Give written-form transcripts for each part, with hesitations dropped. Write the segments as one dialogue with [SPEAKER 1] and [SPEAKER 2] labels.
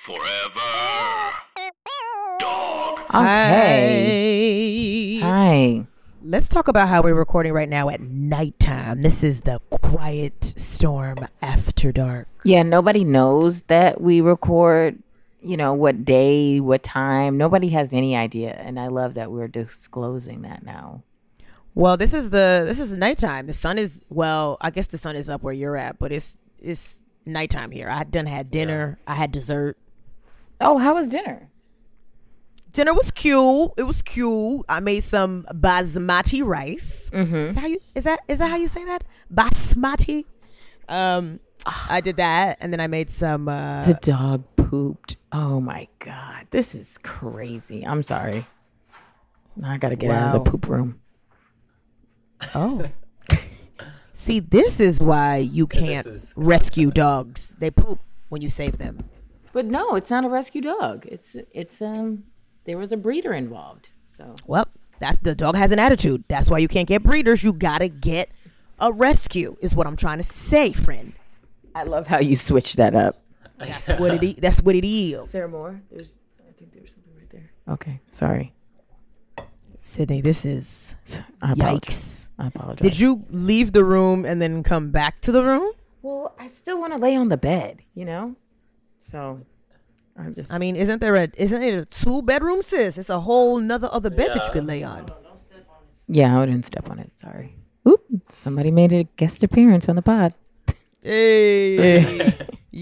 [SPEAKER 1] Forever. Dog.
[SPEAKER 2] Okay.
[SPEAKER 3] Hi.
[SPEAKER 2] Let's talk about how we're recording right now at nighttime. This is the Quiet Storm After Dark.
[SPEAKER 3] Yeah, nobody knows that we record, what day, what time. Nobody has any idea. And I love that we're disclosing that now.
[SPEAKER 2] Well, this is nighttime. The sun is, I guess the sun is up where you're at, but it's nighttime here. I had dinner. Yeah. I had dessert.
[SPEAKER 3] Oh, how was dinner?
[SPEAKER 2] Dinner was cute. It was cute. I made some basmati rice. Mm-hmm. Is that how you say that? Basmati. I did that, and then I made some.
[SPEAKER 3] The dog pooped. Oh my god, this is crazy. I'm sorry. Now I gotta get out of the poop room.
[SPEAKER 2] Oh. See, this is why you can't rescue dogs. They poop when you save them.
[SPEAKER 3] But no, it's not a rescue dog. It's there was a breeder involved. So
[SPEAKER 2] the dog has an attitude. That's why you can't get breeders. You gotta get a rescue. Is what I'm trying to say, friend.
[SPEAKER 3] I love how you switched that up.
[SPEAKER 2] That's what it is. That's what it is.
[SPEAKER 3] Is there more? I think there's something right there. Okay, sorry.
[SPEAKER 2] Sydney, this is yikes.
[SPEAKER 3] I apologize.
[SPEAKER 2] Did you leave the room and then come back to the room?
[SPEAKER 3] Well, I still want to lay on the bed, So
[SPEAKER 2] I mean, isn't it a 2-bedroom, sis? It's a whole nother other bed that you could lay on.
[SPEAKER 3] Yeah, I didn't step on it. Sorry. Oop! Somebody made a guest appearance on the pod.
[SPEAKER 2] Hey.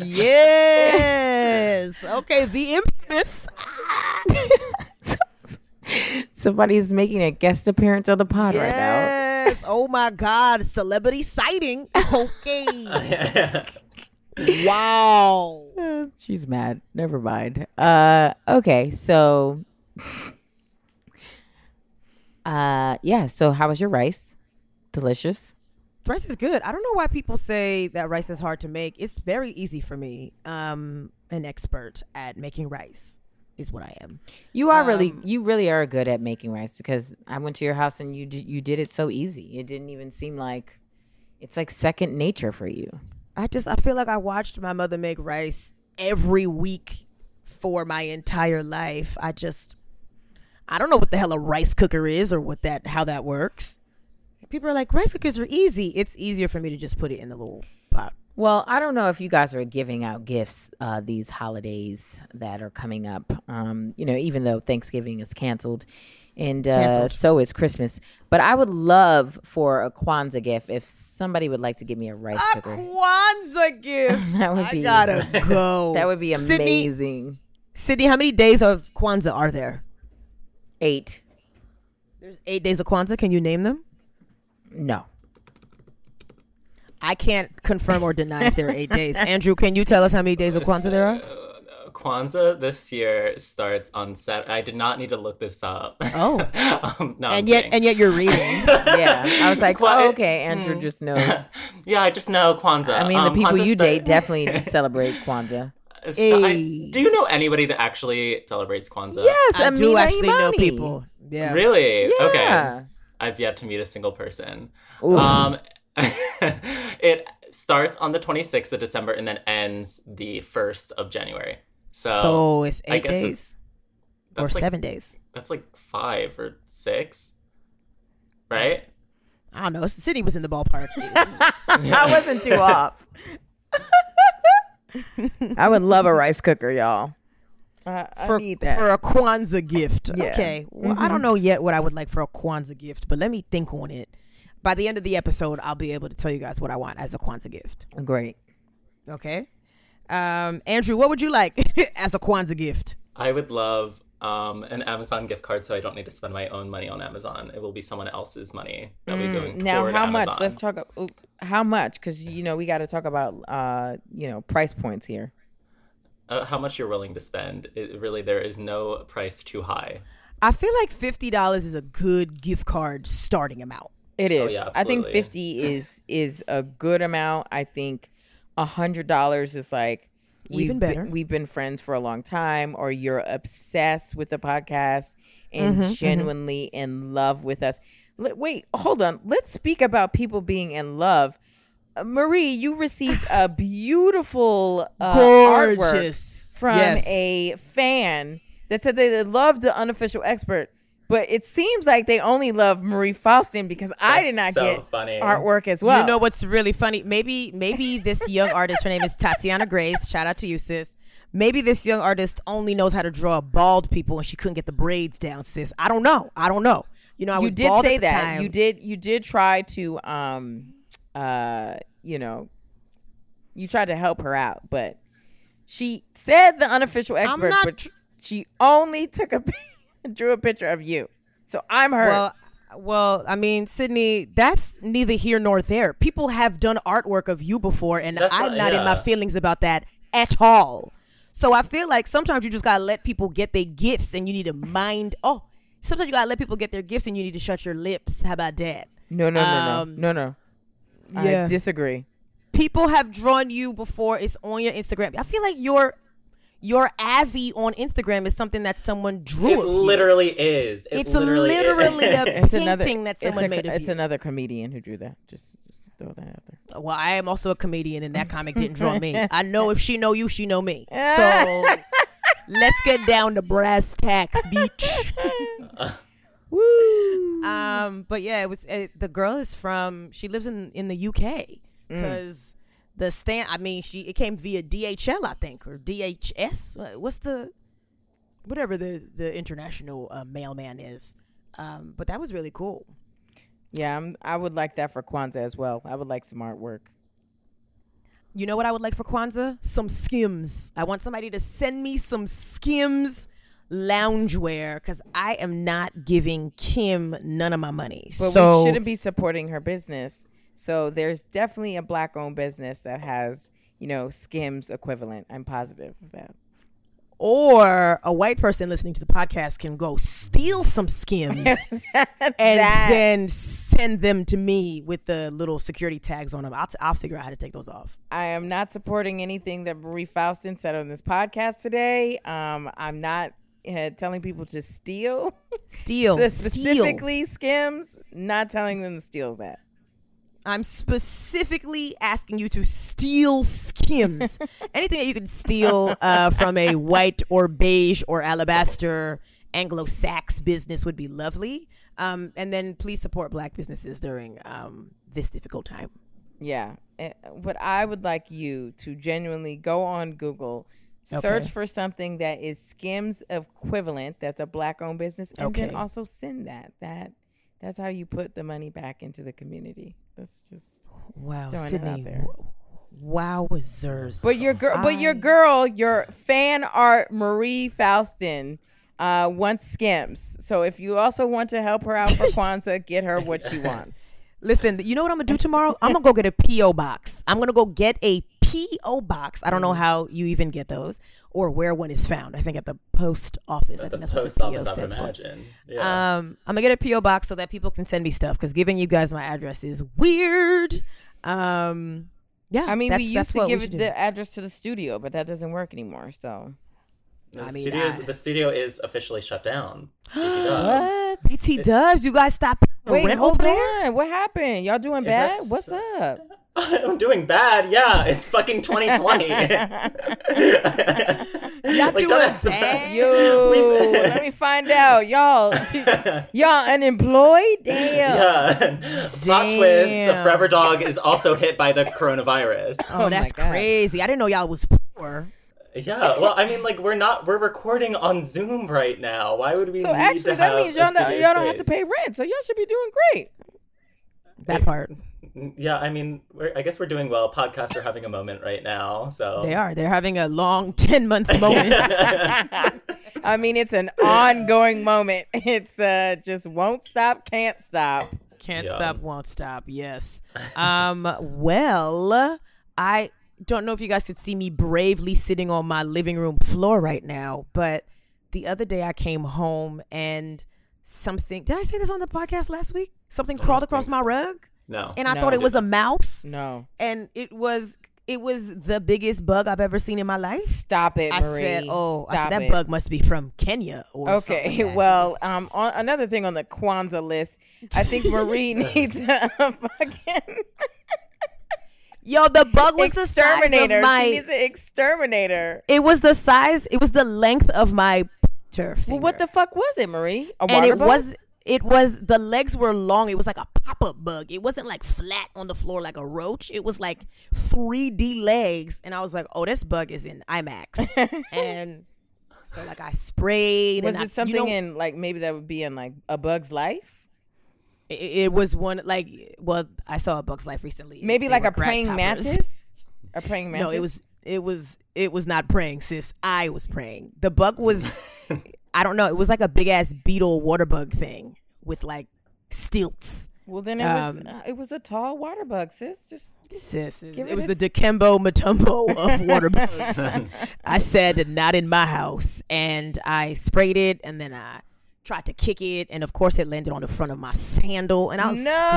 [SPEAKER 2] Yes. Okay, the infamous.
[SPEAKER 3] Somebody's making a guest appearance on the pod right now.
[SPEAKER 2] Yes. Oh my God. Celebrity sighting. Okay. Wow.
[SPEAKER 3] She's mad. Never mind. Okay. So, so how was your rice? Delicious.
[SPEAKER 2] Rice is good. I don't know why people say that rice is hard to make. It's very easy for me. An expert at making rice is what I am.
[SPEAKER 3] You are you really are good at making rice, because I went to your house and you did it so easy. It didn't even seem like it's like second nature for you.
[SPEAKER 2] I feel like I watched my mother make rice every week for my entire life. I don't know what the hell a rice cooker is or how that works. People are like, rice cookers are easy. It's easier for me to just put it in a little pot.
[SPEAKER 3] Well, I don't know if you guys are giving out gifts these holidays that are coming up. Even though Thanksgiving is canceled, and so is Christmas. But I would love for a Kwanzaa gift if somebody would like to give me a rice cooker.
[SPEAKER 2] Kwanzaa gift.
[SPEAKER 3] I
[SPEAKER 2] gotta go.
[SPEAKER 3] That would be amazing.
[SPEAKER 2] Sydney, how many days of Kwanzaa are there?
[SPEAKER 3] 8.
[SPEAKER 2] There's 8 days of Kwanzaa. Can you name them?
[SPEAKER 3] No.
[SPEAKER 2] I can't confirm or deny if there are 8 days. Andrew, can you tell us how many days of Kwanzaa there are?
[SPEAKER 4] Kwanzaa this year starts on Saturday. I did not need to look this up.
[SPEAKER 2] Oh.
[SPEAKER 4] No,
[SPEAKER 2] and yet you're reading.
[SPEAKER 3] Yeah. I was like, okay, Andrew just knows.
[SPEAKER 4] Yeah, I just know Kwanzaa.
[SPEAKER 3] I mean, the people you date definitely celebrate Kwanzaa.
[SPEAKER 2] Hey.
[SPEAKER 4] Do you know anybody that actually celebrates Kwanzaa?
[SPEAKER 3] Yes,
[SPEAKER 2] I do actually know people. Yeah.
[SPEAKER 4] Really?
[SPEAKER 3] Yeah.
[SPEAKER 4] Okay. I've yet to meet a single person.
[SPEAKER 3] Ooh.
[SPEAKER 4] It starts on the 26th of December and then ends the 1st of January.
[SPEAKER 2] So it's 8 days or 7 days.
[SPEAKER 4] That's like 5 or 6, right?
[SPEAKER 2] I don't know. Sydney was in the ballpark.
[SPEAKER 3] I wasn't too off. I would love a rice cooker, y'all. I need that.
[SPEAKER 2] For a Kwanzaa gift.
[SPEAKER 3] Yeah.
[SPEAKER 2] Okay. Well, I don't know yet what I would like for a Kwanzaa gift, but let me think on it. By the end of the episode, I'll be able to tell you guys what I want as a Kwanzaa gift.
[SPEAKER 3] Great.
[SPEAKER 2] Okay. Andrew, what would you like as a Kwanzaa gift?
[SPEAKER 4] I would love an Amazon gift card, so I don't need to spend my own money on Amazon. It will be someone else's money that we go
[SPEAKER 3] now,
[SPEAKER 4] toward
[SPEAKER 3] how
[SPEAKER 4] Amazon.
[SPEAKER 3] much? Let's talk. How much? Because we got to talk about price points here.
[SPEAKER 4] How much you're willing to spend? There is no price too high.
[SPEAKER 2] I feel like $50 is a good gift card starting amount.
[SPEAKER 3] It is.
[SPEAKER 4] Oh, yeah,
[SPEAKER 3] I think
[SPEAKER 4] absolutely.
[SPEAKER 3] $50 is a good amount. I think $100 is like
[SPEAKER 2] even better.
[SPEAKER 3] We've been friends for a long time, or you're obsessed with the podcast and genuinely in love with us. Wait, hold on. Let's speak about people being in love. Marie, you received a beautiful artwork
[SPEAKER 5] from a fan that said they loved the unofficial expert, but it seems like they only love Marie Faustin because I did not get artwork as well.
[SPEAKER 2] You know what's really funny? Maybe this young artist, her name is Tatiana Grace. Shout out to you, sis. Maybe this young artist only knows how to draw bald people and she couldn't get the braids down, sis. I don't know. You know, I was bald at the time.
[SPEAKER 5] You did try to you tried to help her out, but she said the unofficial expert, but she only drew a picture of you. So I'm hurt.
[SPEAKER 2] Well, I mean, Sydney, that's neither here nor there. People have done artwork of you before, and I'm not in my feelings about that at all. So I feel like sometimes you just gotta let people get their gifts, and you need to mind. Oh, sometimes you gotta let people get their gifts, and you need to shut your lips. How about that?
[SPEAKER 5] No.
[SPEAKER 2] Yeah.
[SPEAKER 5] I disagree.
[SPEAKER 2] People have drawn you before. It's on your Instagram. I feel like your Avi on Instagram is something that someone drew.
[SPEAKER 4] It literally is.
[SPEAKER 2] It's literally a painting that someone made of you.
[SPEAKER 5] It's another comedian who drew that. Just throw that out there.
[SPEAKER 2] Well, I am also a comedian, and that comic didn't draw me. I know if she know you, she know me. So let's get down to brass tacks, beach. Woo. But yeah, it was the girl is from. She lives in the UK because. The stand, I mean, it came via DHL, I think, or DHS. What's whatever the international mailman is. But that was really cool.
[SPEAKER 5] Yeah, I would like that for Kwanzaa as well. I would like some artwork.
[SPEAKER 2] You know what I would like for Kwanzaa? Some Skims. I want somebody to send me some Skims loungewear because I am not giving Kim none of my money.
[SPEAKER 5] But we shouldn't be supporting her business. So there's definitely a black-owned business that has, Skims equivalent. I'm positive of that.
[SPEAKER 2] Or a white person listening to the podcast can go steal some Skims and then send them to me with the little security tags on them. I'll figure out how to take those off.
[SPEAKER 5] I am not supporting anything that Marie Faustin said on this podcast today. I'm not telling people to steal. Specifically Skims, not telling them to steal that.
[SPEAKER 2] I'm specifically asking you to steal Skims. Anything that you can steal from a white or beige or alabaster Anglo-Sax business would be lovely. And then please support black businesses during this difficult time.
[SPEAKER 5] Yeah. But I would like you to genuinely go on Google, search for something that is Skims equivalent, that's a black-owned business, and then also send that. That's how you put the money back into the community. That's just
[SPEAKER 2] Sydney. Wowzers.
[SPEAKER 5] But your fan art Marie Faustin wants Skims. So if you also want to help her out for Kwanzaa, get her what she wants.
[SPEAKER 2] Listen, you know what I'm gonna do tomorrow? I'm gonna go get a P.O. box. I'm gonna go get a P.O. box. I don't know how you even get those or where one is found. I think at the post office.
[SPEAKER 4] At the post office, I would imagine. Yeah.
[SPEAKER 2] I'm gonna get a P.O. box so that people can send me stuff because giving you guys my address is weird. Yeah.
[SPEAKER 5] I mean, we used to give the address to the studio, but that doesn't work anymore. So.
[SPEAKER 4] The studio is officially shut down.
[SPEAKER 5] What?
[SPEAKER 2] BT Dubs, you guys stop rent over there?
[SPEAKER 5] What happened? Y'all doing bad? What's up?
[SPEAKER 4] I'm doing bad. Yeah, it's fucking 2020.
[SPEAKER 2] Y'all doing bad?
[SPEAKER 5] Yo, let me find out. Y'all unemployed? Damn.
[SPEAKER 4] Yeah. Plot twist, Forever Dog is also hit by the coronavirus.
[SPEAKER 2] Oh, that's crazy. I didn't know y'all was poor.
[SPEAKER 4] Yeah, well, I mean, like, we're recording on Zoom right now. Why would we need to have
[SPEAKER 5] that means y'all don't have to pay rent, so y'all should be doing great.
[SPEAKER 2] That part.
[SPEAKER 4] Yeah, I mean, I guess we're doing well. Podcasts are having a moment right now, so.
[SPEAKER 2] They are. They're having a long 10-month moment.
[SPEAKER 5] I mean, it's an ongoing moment. It's just won't stop, can't stop.
[SPEAKER 2] Can't stop, won't stop, yes. Well, I don't know if you guys could see me bravely sitting on my living room floor right now, but the other day I came home and something, did I say this on the podcast last week? Something crawled across my rug?
[SPEAKER 4] No.
[SPEAKER 2] And I thought it was a mouse?
[SPEAKER 5] No.
[SPEAKER 2] And it was the biggest bug I've ever seen in my life.
[SPEAKER 5] Stop it, Marie.
[SPEAKER 2] I said that bug must be from Kenya or something.
[SPEAKER 5] Okay, well, on another thing on the Kwanzaa list, I think Marie needs a fucking...
[SPEAKER 2] Yo, the bug was the size of my.
[SPEAKER 5] She needs an exterminator.
[SPEAKER 2] It was the size. It was the length of my picture finger.
[SPEAKER 5] Well, what the fuck was it, Marie? A
[SPEAKER 2] and
[SPEAKER 5] water
[SPEAKER 2] it
[SPEAKER 5] bug?
[SPEAKER 2] It was the legs were long. It was like a pop-up bug. It wasn't like flat on the floor like a roach. It was like 3D legs, and I was like, "Oh, this bug is in IMAX." And so, like, I sprayed.
[SPEAKER 5] Was
[SPEAKER 2] and
[SPEAKER 5] it something in like maybe that would be in like A Bug's Life?
[SPEAKER 2] It was one like. Well, I saw A Bug's Life recently.
[SPEAKER 5] Maybe
[SPEAKER 2] They
[SPEAKER 5] like
[SPEAKER 2] were
[SPEAKER 5] a praying
[SPEAKER 2] grasshoppers.
[SPEAKER 5] mantis. A praying mantis.
[SPEAKER 2] No, it was not praying, sis. I was praying. The bug was. I don't know. It was like a big ass beetle water bug thing with like stilts.
[SPEAKER 5] Well, then it was a tall water bug, sis.
[SPEAKER 2] It was the Dikembe Mutombo of water bugs. I said not in my house, and I sprayed it, and then I tried to kick it, and of course it landed on the front of my sandal, and I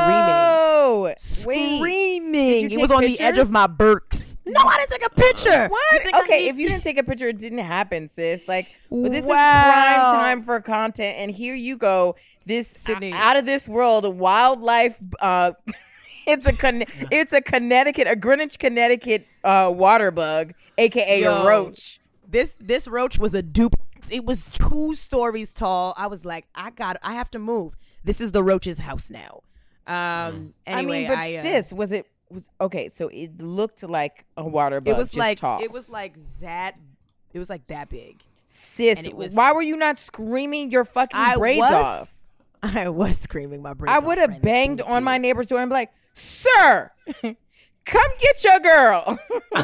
[SPEAKER 2] was screaming. It was on the edge of my Birks. No, I didn't take a picture.
[SPEAKER 5] What? Okay, if you didn't take a picture, it didn't happen, sis. Like, but this is prime time for content, and here you go. This out of this world wildlife. It's a Greenwich, Connecticut water bug, aka a roach.
[SPEAKER 2] This roach was a dupe. It was 2 stories tall. I was like, I have to move. This is the roach's house now. Anyway,
[SPEAKER 5] sis, was okay? So it looked like a water bug.
[SPEAKER 2] It was like
[SPEAKER 5] tall.
[SPEAKER 2] It was like that. It was like that big.
[SPEAKER 5] Sis, why were you not screaming your fucking braids off?
[SPEAKER 2] I was screaming my braids off.
[SPEAKER 5] I would have banged on my neighbor's door and be like, "Sir, come get your girl."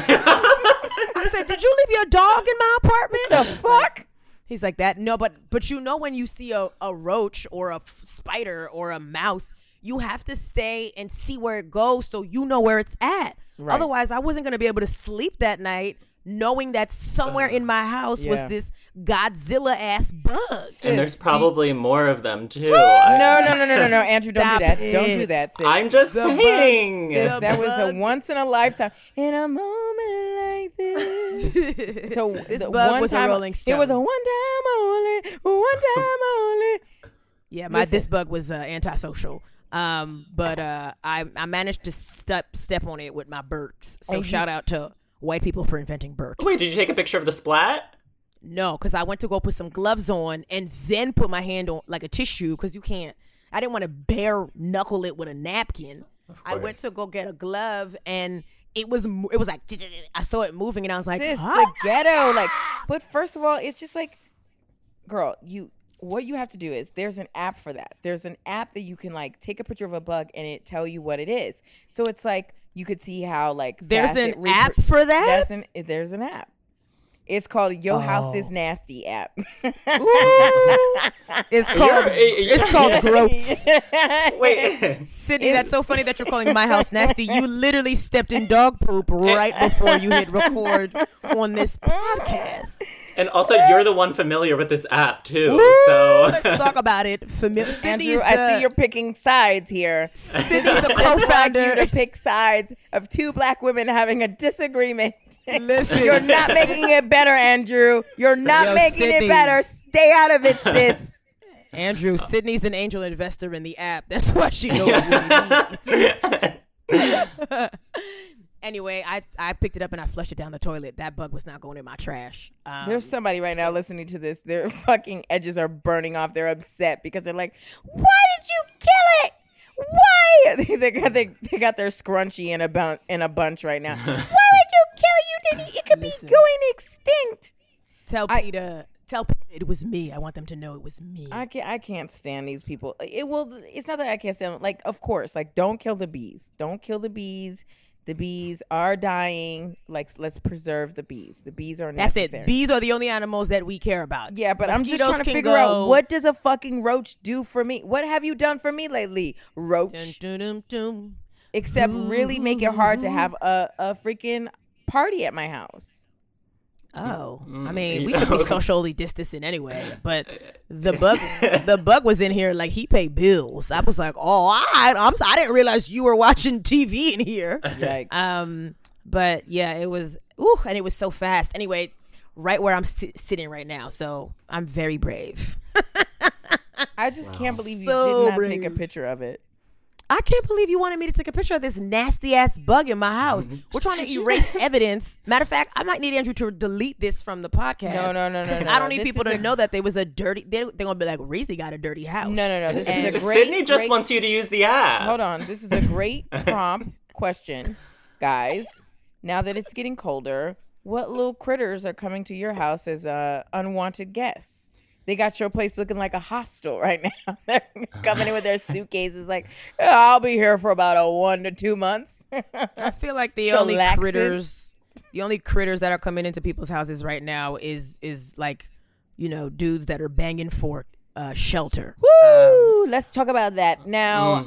[SPEAKER 2] I said, "Did you leave your dog in my apartment?"
[SPEAKER 5] The fuck?
[SPEAKER 2] He's like that. No, but you know when you see a roach or a spider or a mouse, you have to stay and see where it goes so you know where it's at. Right. Otherwise, I wasn't going to be able to sleep that night knowing that somewhere in my house was this Godzilla ass bug.
[SPEAKER 4] And there's probably more of them too.
[SPEAKER 5] No, Andrew, don't do that. Don't do that, sis.
[SPEAKER 4] I'm just saying.
[SPEAKER 5] Sis, that was a once in a lifetime. In a moment like this. So
[SPEAKER 2] this bug was a Rolling Stone.
[SPEAKER 5] It was a one time only. Yeah,
[SPEAKER 2] this bug was antisocial. But I managed to step on it with my Birks. So shout out to white people for inventing Birks.
[SPEAKER 4] Wait, did you take a picture of the splat?
[SPEAKER 2] No, because I went to go put some gloves on and then put my hand on like a tissue because you can't. I didn't want to bare knuckle it with a napkin. I went to go get a glove and it was like I saw it moving and I was like,
[SPEAKER 5] sis, the ghetto. Like, but first of all, it's just like, girl, what you have to do is there's an app for that. There's an app that you can like take a picture of a bug and it tell you what it is. So it's like you could see how like
[SPEAKER 2] there's an app for that.
[SPEAKER 5] There's an app. It's called Your House is Nasty app.
[SPEAKER 2] It's called Gross.
[SPEAKER 4] Wait,
[SPEAKER 2] Sydney, that's so funny that you're calling my house nasty. You literally stepped in dog poop right before you hit record on this podcast.
[SPEAKER 4] And also, you're the one familiar with this app too.
[SPEAKER 2] Woo,
[SPEAKER 4] so
[SPEAKER 2] let's talk about it.
[SPEAKER 5] Andrew, I see you're picking sides here.
[SPEAKER 2] Sydney's the co-founder.
[SPEAKER 5] You to pick sides of 2 black women having a disagreement.
[SPEAKER 2] Listen,
[SPEAKER 5] you're not making it better, Andrew. You're not making
[SPEAKER 2] Sydney.
[SPEAKER 5] it better. Stay out of it, sis.
[SPEAKER 2] Andrew, Sydney's an angel investor in the app. That's why she knows what it means. Anyway, I picked it up and I flushed it down the toilet. That bug was not going in my trash.
[SPEAKER 5] There's somebody right now listening to this. Their fucking edges are burning off. They're upset because they're like, "Why did you kill it? Why?" They got their scrunchie in a bunch right now. Why would you kill you? It could be going extinct.
[SPEAKER 2] Tell Peter it was me. I want them to know it was me.
[SPEAKER 5] I can't stand these people. It's not that I can't stand them. Like, of course, like don't kill the bees. Don't kill the bees. The bees are dying. Like, let's preserve the bees. The bees are necessary.
[SPEAKER 2] That's it. Bees are the only animals that we care about.
[SPEAKER 5] Yeah, but I'm just trying to figure out, what does a fucking roach do for me? What have you done for me lately, roach? Except really make it hard to have a freaking party at my house.
[SPEAKER 2] Oh, I mean, we could be socially distancing anyway, but the bug was in here like he paid bills. I was like, I didn't realize you were watching TV in here.
[SPEAKER 5] Yikes.
[SPEAKER 2] But yeah, it was, and it was so fast. Anyway, right where I'm sitting right now, so I'm very brave.
[SPEAKER 5] I just can't believe you did not take a picture of it.
[SPEAKER 2] I can't believe you wanted me to take a picture of this nasty ass bug in my house. We're trying to erase evidence. Matter of fact, I might need Andrew to delete this from the podcast.
[SPEAKER 5] No.
[SPEAKER 2] I don't need people to know that there was a dirty. They're gonna be like, Reese got a dirty house.
[SPEAKER 5] No. This is a great.
[SPEAKER 4] Sydney just wants you to use the app.
[SPEAKER 5] Hold on. This is a great prompt question, guys. Now that it's getting colder, what little critters are coming to your house as unwanted guests? They got your place looking like a hostel right now. They're coming in with their suitcases like, I'll be here for about 1 to 2 months.
[SPEAKER 2] I feel like the only critters that are coming into people's houses right now is like, dudes that are banging for shelter.
[SPEAKER 5] Woo! Let's talk about that now.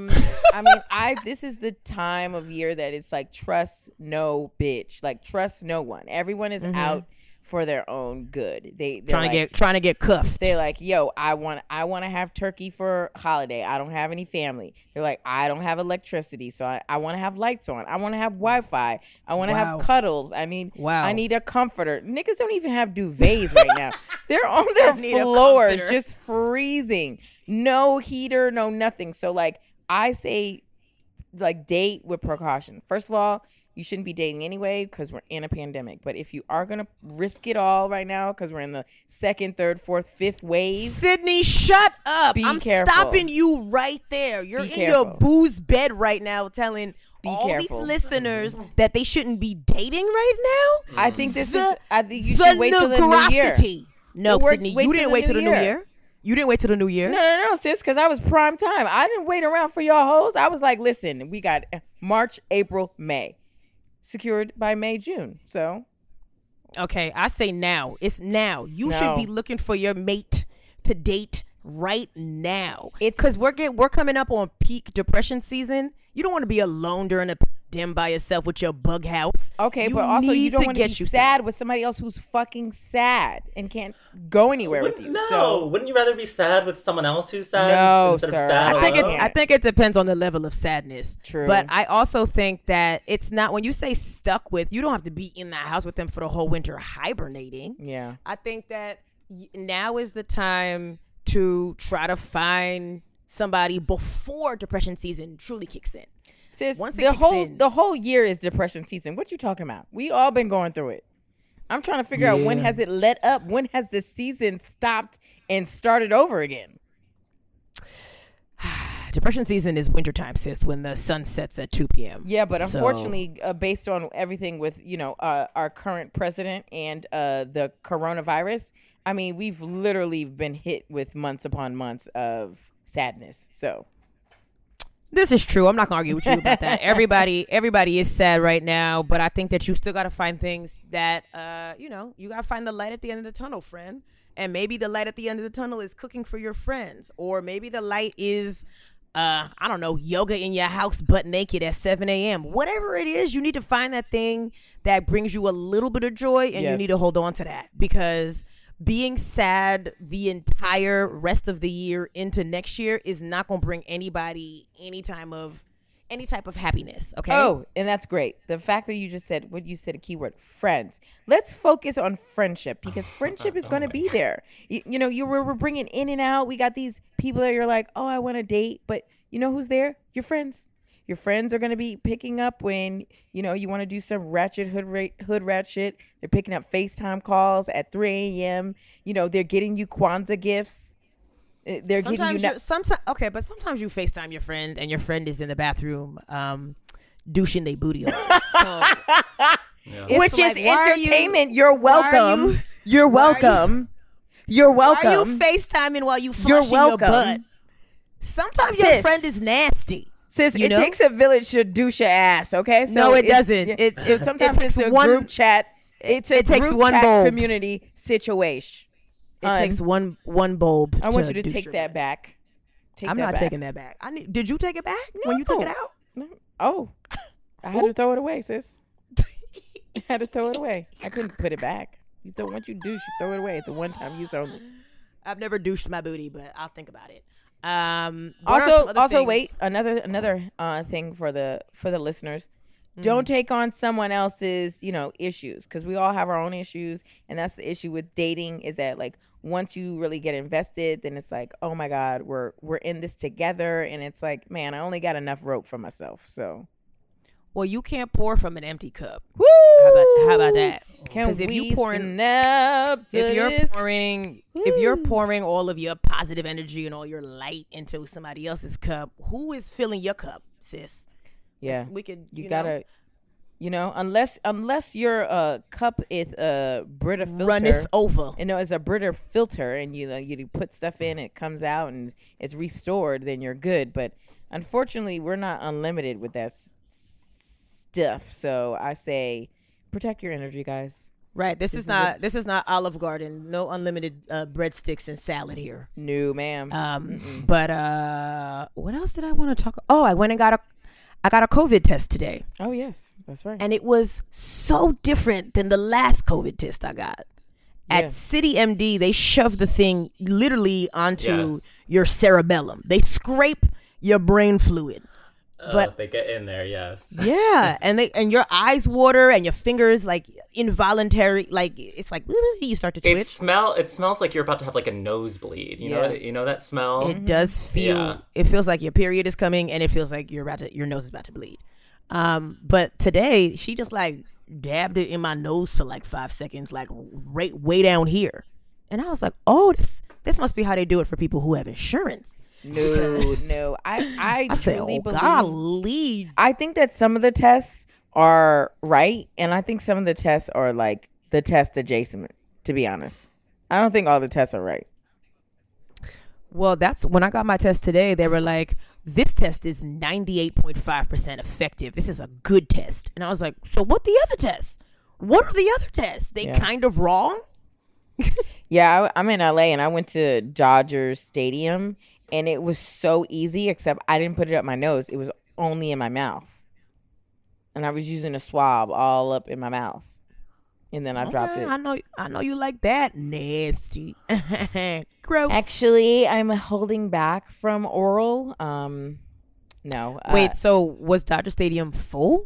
[SPEAKER 5] This is the time of year that it's like trust no bitch, like trust no one. Everyone is out for their own good. They're
[SPEAKER 2] trying to get cuffed.
[SPEAKER 5] They're like, yo, I want to have turkey for holiday. I don't have any family. They're like, I don't have electricity, so I want to have lights on. I want to have Wi-Fi. I want to have cuddles. I need a comforter. Niggas don't even have duvets right now. They're on their floors just freezing. No heater, no nothing. So like I say, like, date with precaution. First of all, you shouldn't be dating anyway because we're in a pandemic. But if you are going to risk it all right now because we're in the 2nd, 3rd, 4th, 5th wave.
[SPEAKER 2] Sydney, shut up.
[SPEAKER 5] I'm
[SPEAKER 2] careful. Stopping you right there. You're in your booze bed right now telling these listeners that they shouldn't be dating right now.
[SPEAKER 5] I think you should wait till the new year.
[SPEAKER 2] No, Sydney, you didn't wait till the new year. You didn't wait till the new year?
[SPEAKER 5] No, sis, because I was prime time. I didn't wait around for y'all hoes. I was like, listen, we got March, April, May. Secured by May, June. So,
[SPEAKER 2] okay, I say now. It's now. You should be looking for your mate to date right now. It's because we're coming up on peak depression season. You don't want to be alone during a pandemic by yourself with your bug house.
[SPEAKER 5] Okay, but also you don't want to be sad with somebody else who's fucking sad and can't go anywhere with you.
[SPEAKER 4] No,
[SPEAKER 5] so,
[SPEAKER 4] wouldn't you rather be sad with someone else who's sad instead of sad alone?
[SPEAKER 2] I think it depends on the level of sadness.
[SPEAKER 5] True.
[SPEAKER 2] But I also think that it's not, when you say stuck with, you don't have to be in the house with them for the whole winter hibernating.
[SPEAKER 5] Yeah.
[SPEAKER 2] I think that now is the time to try to find somebody before depression season truly kicks in.
[SPEAKER 5] Sis, the whole year is depression season. What you talking about? We all been going through it. I'm trying to figure out when has it let up? When has the season stopped and started over again?
[SPEAKER 2] Depression season is wintertime, sis, when the sun sets at 2 p.m.
[SPEAKER 5] Yeah, but unfortunately, based on everything with, our current president and the coronavirus, I mean, we've literally been hit with months upon months of sadness. So
[SPEAKER 2] this is true. I'm not gonna argue with you about that. Everybody is sad right now, but I think that you still got to find things that you got to find the light at the end of the tunnel, friend. And maybe the light at the end of the tunnel is cooking for your friends, or maybe the light is I don't know, yoga in your house butt naked at 7 a.m. Whatever it is, you need to find that thing that brings you a little bit of joy, and you need to hold on to that, because being sad the entire rest of the year into next year is not going to bring anybody any type of happiness. Okay.
[SPEAKER 5] Oh, and that's great. The fact that you just said a keyword, friends. Let's focus on friendship, because friendship is going to be there. We're bringing in and out. We got these people that you're like, oh, I want to date, but you know who's there? Your friends. Your friends are going to be picking up when, you want to do some ratchet hood rat shit. They're picking up FaceTime calls at 3 a.m. They're getting you Kwanzaa gifts. They're
[SPEAKER 2] sometimes
[SPEAKER 5] getting you...
[SPEAKER 2] but sometimes you FaceTime your friend and your friend is in the bathroom douching their booty on. So,
[SPEAKER 5] which is entertainment. You're welcome. You're welcome. You're welcome.
[SPEAKER 2] Why are you FaceTiming while you flushing your butt? Sometimes your friend is nasty.
[SPEAKER 5] Sis, it takes a village to douche your ass, okay? So
[SPEAKER 2] no, it doesn't.
[SPEAKER 5] Sometimes it's a group chat. It takes one bulb. Community situation.
[SPEAKER 2] It takes one bulb.
[SPEAKER 5] I want you to take that back.
[SPEAKER 2] I'm not taking that back. Did you take it back when you took it out?
[SPEAKER 5] No. Oh, I had to throw it away, sis. I had to throw it away. I couldn't put it back. Once you douche, you throw it away. It's a one-time use only.
[SPEAKER 2] I've never douched my booty, but I'll think about it.
[SPEAKER 5] Also, wait, another thing for the listeners. Don't take on someone else's, issues, because we all have our own issues. And that's the issue with dating, is that like once you really get invested, then it's like, oh my God, we're in this together. And it's like, man, I only got enough rope for myself. So,
[SPEAKER 2] well, you can't pour from an empty cup.
[SPEAKER 5] woo!
[SPEAKER 2] How about that?
[SPEAKER 5] Because
[SPEAKER 2] if
[SPEAKER 5] if
[SPEAKER 2] you're pouring all of your positive energy and all your light into somebody else's cup, who is filling your cup, sis?
[SPEAKER 5] Yeah,
[SPEAKER 2] we could.
[SPEAKER 5] You gotta, unless your cup is a Brita filter,
[SPEAKER 2] runneth over.
[SPEAKER 5] It's a Brita filter, and you put stuff in, it comes out, and it's restored. Then you're good. But unfortunately, we're not unlimited with that stuff. So I say, protect your energy, guys.
[SPEAKER 2] Right. This is not Olive Garden. No unlimited breadsticks and salad here.
[SPEAKER 5] No, ma'am.
[SPEAKER 2] But what else did I want to talk? Oh, I went and got a COVID test today.
[SPEAKER 5] Oh yes, that's right.
[SPEAKER 2] And it was so different than the last COVID test I got. At City MD, they shove the thing literally onto your cerebellum. They scrape your brain fluid.
[SPEAKER 4] But they get in there, yes.
[SPEAKER 2] Yeah, and your eyes water and your fingers like involuntary, like it's like you start to twitch.
[SPEAKER 4] It smells like you're about to have like a nosebleed. You know that smell.
[SPEAKER 2] It does feel. Yeah. It feels like your period is coming, and it feels like your nose is about to bleed. But today she just like dabbed it in my nose for like 5 seconds, like right way down here, and I was like, oh, this must be how they do it for people who have insurance.
[SPEAKER 5] No. I truly believe.
[SPEAKER 2] Golly.
[SPEAKER 5] I think that some of the tests are right, and I think some of the tests are like the test adjacent. To be honest, I don't think all the tests are right.
[SPEAKER 2] Well, that's when I got my test today. They were like, "This test is 98.5% effective. This is a good test." And I was like, "So what the other tests? What are the other tests? They kind of wrong?"
[SPEAKER 5] Yeah, I'm in LA, and I went to Dodgers Stadium. And it was so easy, except I didn't put it up my nose. It was only in my mouth. And I was using a swab all up in my mouth. And then I dropped it.
[SPEAKER 2] I know you like that. Nasty. Gross.
[SPEAKER 5] Actually, I'm holding back from oral. No.
[SPEAKER 2] Wait, so was Dodger Stadium full?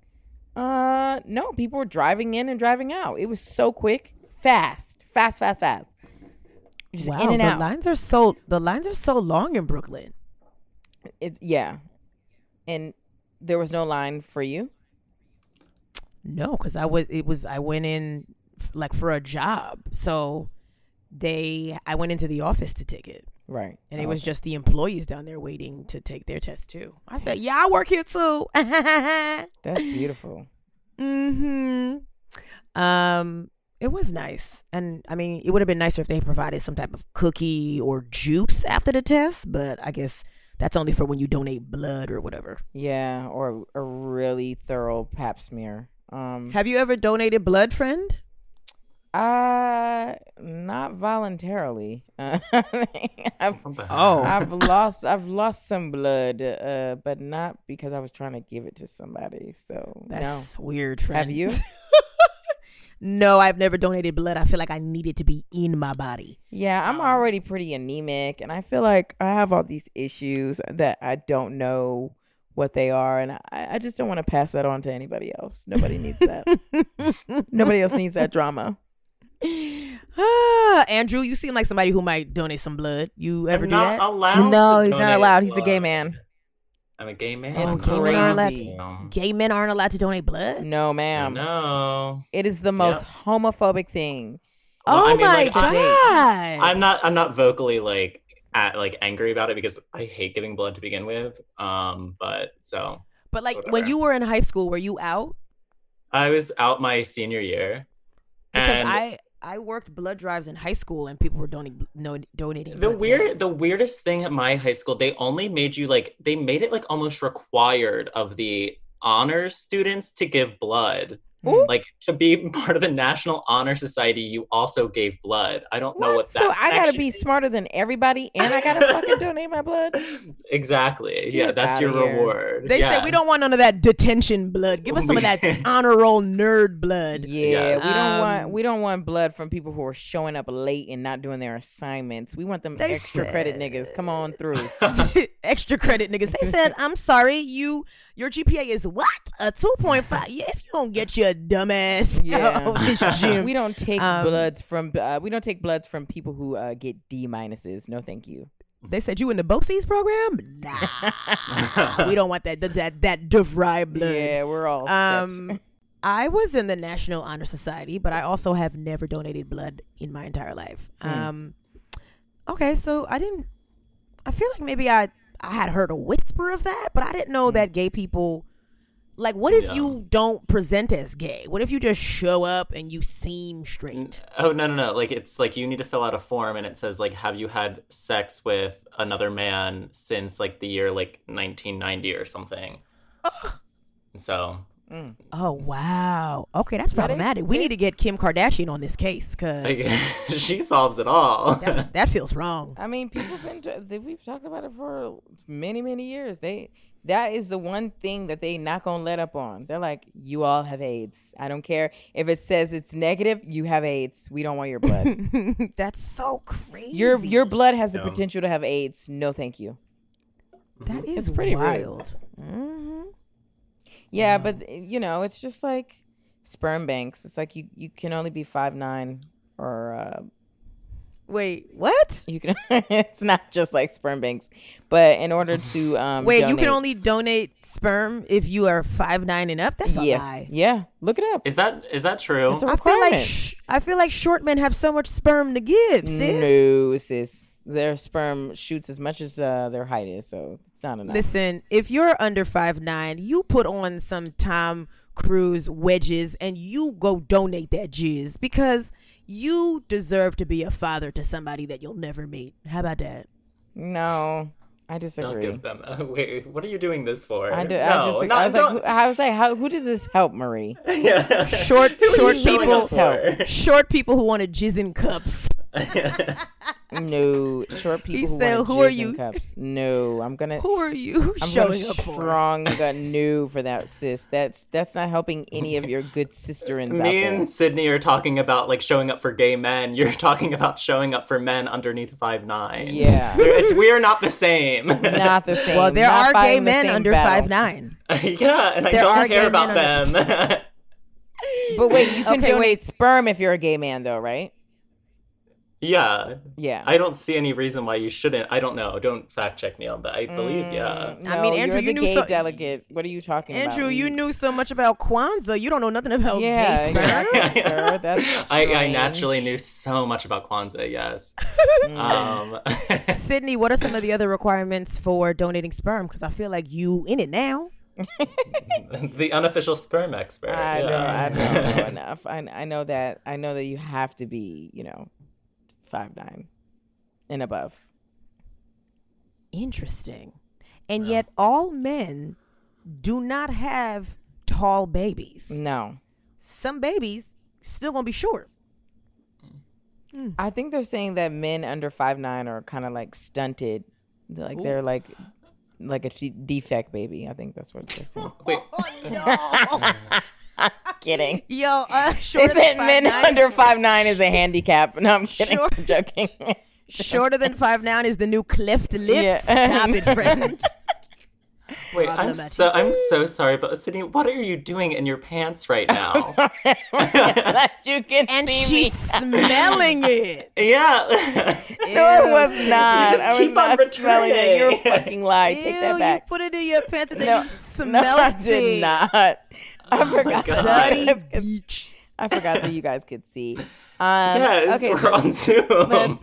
[SPEAKER 5] No. People were driving in and driving out. It was so quick. Fast. Just in and out.
[SPEAKER 2] The lines are so long in Brooklyn.
[SPEAKER 5] And there was no line for you?
[SPEAKER 2] No, because I went in like for a job. So I went into the office to take it.
[SPEAKER 5] Right.
[SPEAKER 2] And it was just the employees down there waiting to take their test too. I said, yeah, I work here too.
[SPEAKER 5] That's beautiful.
[SPEAKER 2] Mm-hmm. It was nice. And I mean, it would have been nicer if they provided some type of cookie or juice after the test, but I guess that's only for when you donate blood or whatever.
[SPEAKER 5] Yeah, or a really thorough pap smear.
[SPEAKER 2] Have you ever donated blood, friend?
[SPEAKER 5] Not voluntarily. I've lost some blood, but not because I was trying to give it to somebody. So
[SPEAKER 2] that's weird, friend.
[SPEAKER 5] Have you?
[SPEAKER 2] No, I've never donated blood. I feel like I need it to be in my body.
[SPEAKER 5] Yeah, I'm already pretty anemic, and I feel like I have all these issues that I don't know what they are, and I just don't want to pass that on to anybody else. Nobody needs that. Nobody else needs that drama.
[SPEAKER 2] Andrew, you seem like somebody who might donate some blood. You ever do that?
[SPEAKER 5] No, he's not allowed. He's a gay man.
[SPEAKER 4] I'm a gay man.
[SPEAKER 5] It's
[SPEAKER 2] crazy. Gay men aren't allowed to donate blood?
[SPEAKER 5] No, ma'am.
[SPEAKER 4] No.
[SPEAKER 5] It is the most homophobic thing.
[SPEAKER 2] Well, my God.
[SPEAKER 4] I'm not vocally angry about it because I hate giving blood to begin with. But
[SPEAKER 2] like whatever. When you were in high school, were you out?
[SPEAKER 4] I was out my senior year.
[SPEAKER 2] Because I worked blood drives in high school and people were donating.
[SPEAKER 4] The weirdest thing at my high school, they only made you they made it almost required of the honors students to give blood. Like, to be part of the National Honor Society, you also gave blood. I don't know what that.
[SPEAKER 5] So I gotta be smarter than everybody, and I gotta fucking donate my blood.
[SPEAKER 4] Exactly. Yeah,
[SPEAKER 5] Get
[SPEAKER 4] that's your
[SPEAKER 5] outta here.
[SPEAKER 4] reward.
[SPEAKER 2] They said we don't want none of that detention blood. Give us some of that honor roll nerd blood.
[SPEAKER 5] Yeah,
[SPEAKER 4] Yes.
[SPEAKER 5] we don't want blood from people who are showing up late and not doing their assignments. We want them extra credit niggas. Come on through.
[SPEAKER 2] Extra credit niggas. They said, I'm sorry, your GPA is what? A 2.5. Yeah, if you don't get your dumbass out of this gym.
[SPEAKER 5] We don't take bloods from people who get D minuses. No, thank you.
[SPEAKER 2] They said you in the BOCES program? Nah. We don't want that DeVry blood.
[SPEAKER 5] Yeah, we're all set.
[SPEAKER 2] I was in the National Honor Society, but I also have never donated blood in my entire life. Okay, so I feel like maybe I had heard a whisper of that, but I didn't know that gay people, like, what if you don't present as gay? What if you just show up and you seem straight?
[SPEAKER 4] Oh, no. Like, it's like you need to fill out a form and it says, like, have you had sex with another man since, like, the year, like, 1990 or something? So...
[SPEAKER 2] Oh, wow. Okay, that's problematic. We need to get Kim Kardashian on this case because
[SPEAKER 4] she solves it all.
[SPEAKER 2] that feels wrong.
[SPEAKER 5] I mean, we've talked about it for many, many years. That is the one thing that they not gonna let up on. They're like, you all have AIDS. I don't care if it says it's negative. You have AIDS. We don't want your blood.
[SPEAKER 2] That's so crazy.
[SPEAKER 5] Your blood has the potential to have AIDS. No, thank you.
[SPEAKER 2] That is
[SPEAKER 5] pretty
[SPEAKER 2] wild.
[SPEAKER 5] Yeah, but it's just like sperm banks. It's like you can only be 5'9" or
[SPEAKER 2] wait, what?
[SPEAKER 5] You can. It's not just like sperm banks, but in order to
[SPEAKER 2] wait,
[SPEAKER 5] donate,
[SPEAKER 2] you can only donate sperm if you are 5'9" and up. That's a lie.
[SPEAKER 5] Yeah, look it up.
[SPEAKER 4] Is that true?
[SPEAKER 5] It's a requirement.
[SPEAKER 2] I feel like short men have so much sperm to give, sis.
[SPEAKER 5] No, sis. Their sperm shoots as much as their height is, so it's not enough.
[SPEAKER 2] Listen, if you're under 5'9", you put on some Tom Cruise wedges and you go donate that jizz because you deserve to be a father to somebody that you'll never meet. How about that?
[SPEAKER 5] No, I disagree.
[SPEAKER 4] Don't give them. Wait, what are you doing this for?
[SPEAKER 5] I was like, who did this help, Marie?
[SPEAKER 4] Yeah.
[SPEAKER 2] Short people.
[SPEAKER 4] Help.
[SPEAKER 2] Short people who want to jizz in cups.
[SPEAKER 5] No, short people. He
[SPEAKER 2] said, "Who are you?"
[SPEAKER 5] Cups. No, I'm gonna.
[SPEAKER 2] Who are you?
[SPEAKER 5] I'm
[SPEAKER 2] showing up for?
[SPEAKER 5] Strong no for that, sis. That's not helping any of your good sisterins.
[SPEAKER 4] Me and Sydney are talking about like showing up for gay men. You're talking about showing up for men underneath 5'9".
[SPEAKER 5] Yeah,
[SPEAKER 4] we are not the same.
[SPEAKER 5] Not the same.
[SPEAKER 2] Well, there are gay men under 5'9".
[SPEAKER 4] Yeah, and I don't care about them.
[SPEAKER 5] But wait, you can donate sperm if you're a gay man, though, right?
[SPEAKER 4] Yeah.
[SPEAKER 5] I
[SPEAKER 4] don't see any reason why you shouldn't. I don't know. Don't fact check me on that. I believe,
[SPEAKER 5] No,
[SPEAKER 2] I mean, Andrew,
[SPEAKER 5] you're the gay delegate. What are you talking about?
[SPEAKER 2] Andrew, you knew so much about Kwanzaa. You don't know nothing about gay sperm.
[SPEAKER 5] Exactly, sir. That's
[SPEAKER 4] I naturally knew so much about Kwanzaa, yes.
[SPEAKER 2] Sydney, what are some of the other requirements for donating sperm? Because I feel like you in it now.
[SPEAKER 4] The unofficial sperm expert.
[SPEAKER 5] I don't know enough. I know that you have to be, 5'9" and above.
[SPEAKER 2] Interesting. And yet all men do not have tall babies.
[SPEAKER 5] No.
[SPEAKER 2] Some babies still gonna be short.
[SPEAKER 5] I think they're saying that men under 5'9" are kind of like stunted. Like they're like a defect baby. I think that's what they're saying.
[SPEAKER 4] Wait.
[SPEAKER 5] I'm kidding.
[SPEAKER 2] Yo,
[SPEAKER 5] shorter than men under 5'9" is a handicap. No, I'm kidding. I'm joking.
[SPEAKER 2] Shorter than 5'9" is the new cleft lip. Yeah. Stop it, friend.
[SPEAKER 4] Wait, I'm so sorry, but Sydney, what are you doing in your pants right now?
[SPEAKER 5] You can
[SPEAKER 2] and
[SPEAKER 5] see
[SPEAKER 2] she's smelling it.
[SPEAKER 4] Yeah.
[SPEAKER 5] No, it was not.
[SPEAKER 4] You just keep on returning
[SPEAKER 5] it. You're a fucking lie. Take that back.
[SPEAKER 2] You put it in your pants and then you smelled it.
[SPEAKER 5] No, I did not. I forgot.
[SPEAKER 2] I
[SPEAKER 5] forgot that you guys could see.
[SPEAKER 4] Yes, okay, we're on Zoom.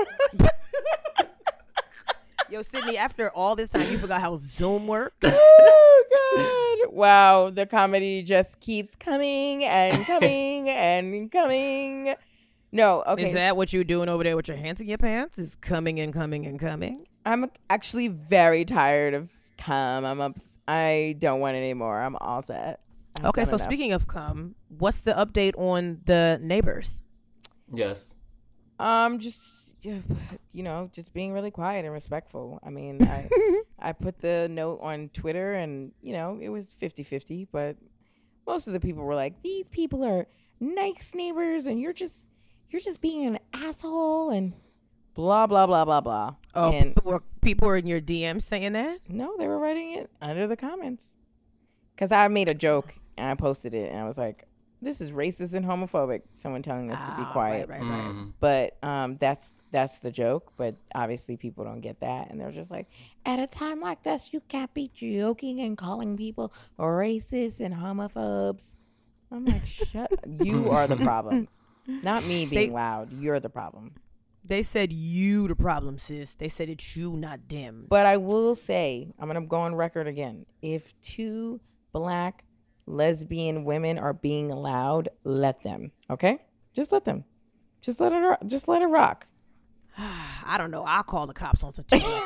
[SPEAKER 2] Yo, Sydney, after all this time, you forgot how Zoom works?
[SPEAKER 5] Oh, God. Wow, the comedy just keeps coming and coming and coming. No, okay.
[SPEAKER 2] Is that what you're doing over there with your hands in your pants? Is coming and coming and coming?
[SPEAKER 5] I'm actually very tired of cum. I don't want it anymore. I'm all set.
[SPEAKER 2] Okay, so speaking of cum, what's the update on the neighbors?
[SPEAKER 4] Yes.
[SPEAKER 5] Just just being really quiet and respectful. I mean, I put the note on Twitter, and it was 50-50, but most of the people were like, "These people are nice neighbors, and you're just being an asshole," and blah blah blah blah blah.
[SPEAKER 2] Oh,
[SPEAKER 5] and
[SPEAKER 2] people were in your DMs saying that?
[SPEAKER 5] No, they were writing it under the comments. Because I made a joke and I posted it, and I was like, "This is racist and homophobic." Someone telling us to be quiet.
[SPEAKER 2] Right.
[SPEAKER 5] But that's the joke. But obviously, people don't get that, and they're just like, "At a time like this, you can't be joking and calling people racist and homophobes." I'm like, "Shut! You are the problem, not me being loud. You're the problem."
[SPEAKER 2] They said you the problem, sis. They said it's you, not them.
[SPEAKER 5] But I will say, I'm gonna go on record again. If 2 Black lesbian women are being allowed, let them. Okay, just let them. Just let it rock.
[SPEAKER 2] I don't know. I'll call the cops on some two black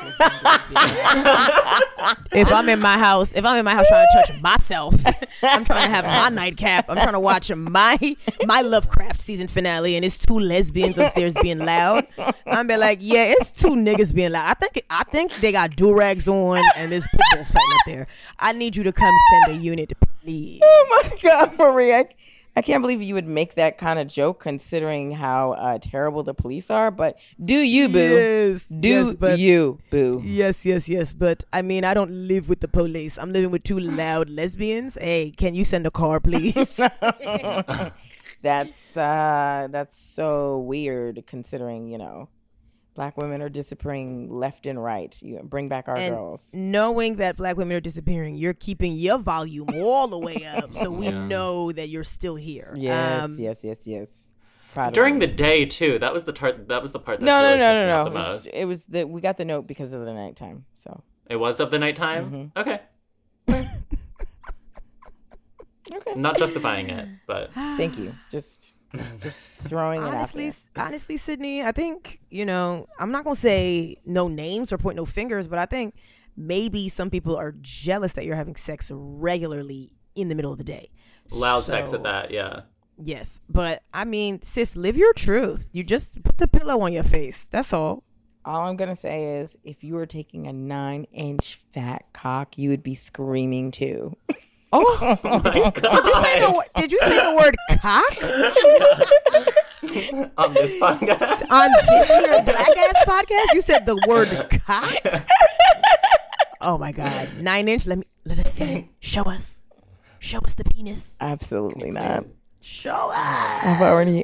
[SPEAKER 2] lesbians. If I'm in my house trying to touch myself, I'm trying to have my nightcap. I'm trying to watch my Lovecraft season finale, and it's 2 lesbians upstairs being loud. I'm be like, yeah, it's 2 niggas being loud. I think they got do-rags on, and there's pit bulls fighting up there. I need you to come send a unit, please.
[SPEAKER 5] Oh my God, Maria. I can't believe you would make that kind of joke considering how terrible the police are, but do you, boo? You, boo?
[SPEAKER 2] Yes. But I mean, I don't live with the police. I'm living with 2 loud lesbians. Hey, can you send a car, please?
[SPEAKER 5] That's so weird considering, Black women are disappearing left and right. You bring back our girls.
[SPEAKER 2] Knowing that Black women are disappearing, you're keeping your volume all the way up, so we know that you're still here.
[SPEAKER 5] Yes.
[SPEAKER 4] During the day too. That was the part that
[SPEAKER 5] No.
[SPEAKER 4] the most.
[SPEAKER 5] It was we got the note because of the nighttime. So
[SPEAKER 4] it was of the nighttime.
[SPEAKER 5] Mm-hmm.
[SPEAKER 4] Okay. I'm not justifying it, but
[SPEAKER 5] thank you. Just throwing it out there.
[SPEAKER 2] Honestly, Sydney, I think, I'm not going to say no names or point no fingers, but I think maybe some people are jealous that you're having sex regularly in the middle of the day.
[SPEAKER 4] Loud sex at that, yeah.
[SPEAKER 2] Yes, but I mean, sis, live your truth. You just put the pillow on your face. That's all.
[SPEAKER 5] All I'm going to say is if you were taking a 9-inch fat cock, you would be screaming too.
[SPEAKER 2] Oh, did you say the word cock?
[SPEAKER 4] On this podcast?
[SPEAKER 2] On this here black ass podcast? You said the word cock? Oh my God. 9-inch? Let us see. Show us the penis.
[SPEAKER 5] Absolutely not.
[SPEAKER 2] Show us.
[SPEAKER 5] I've already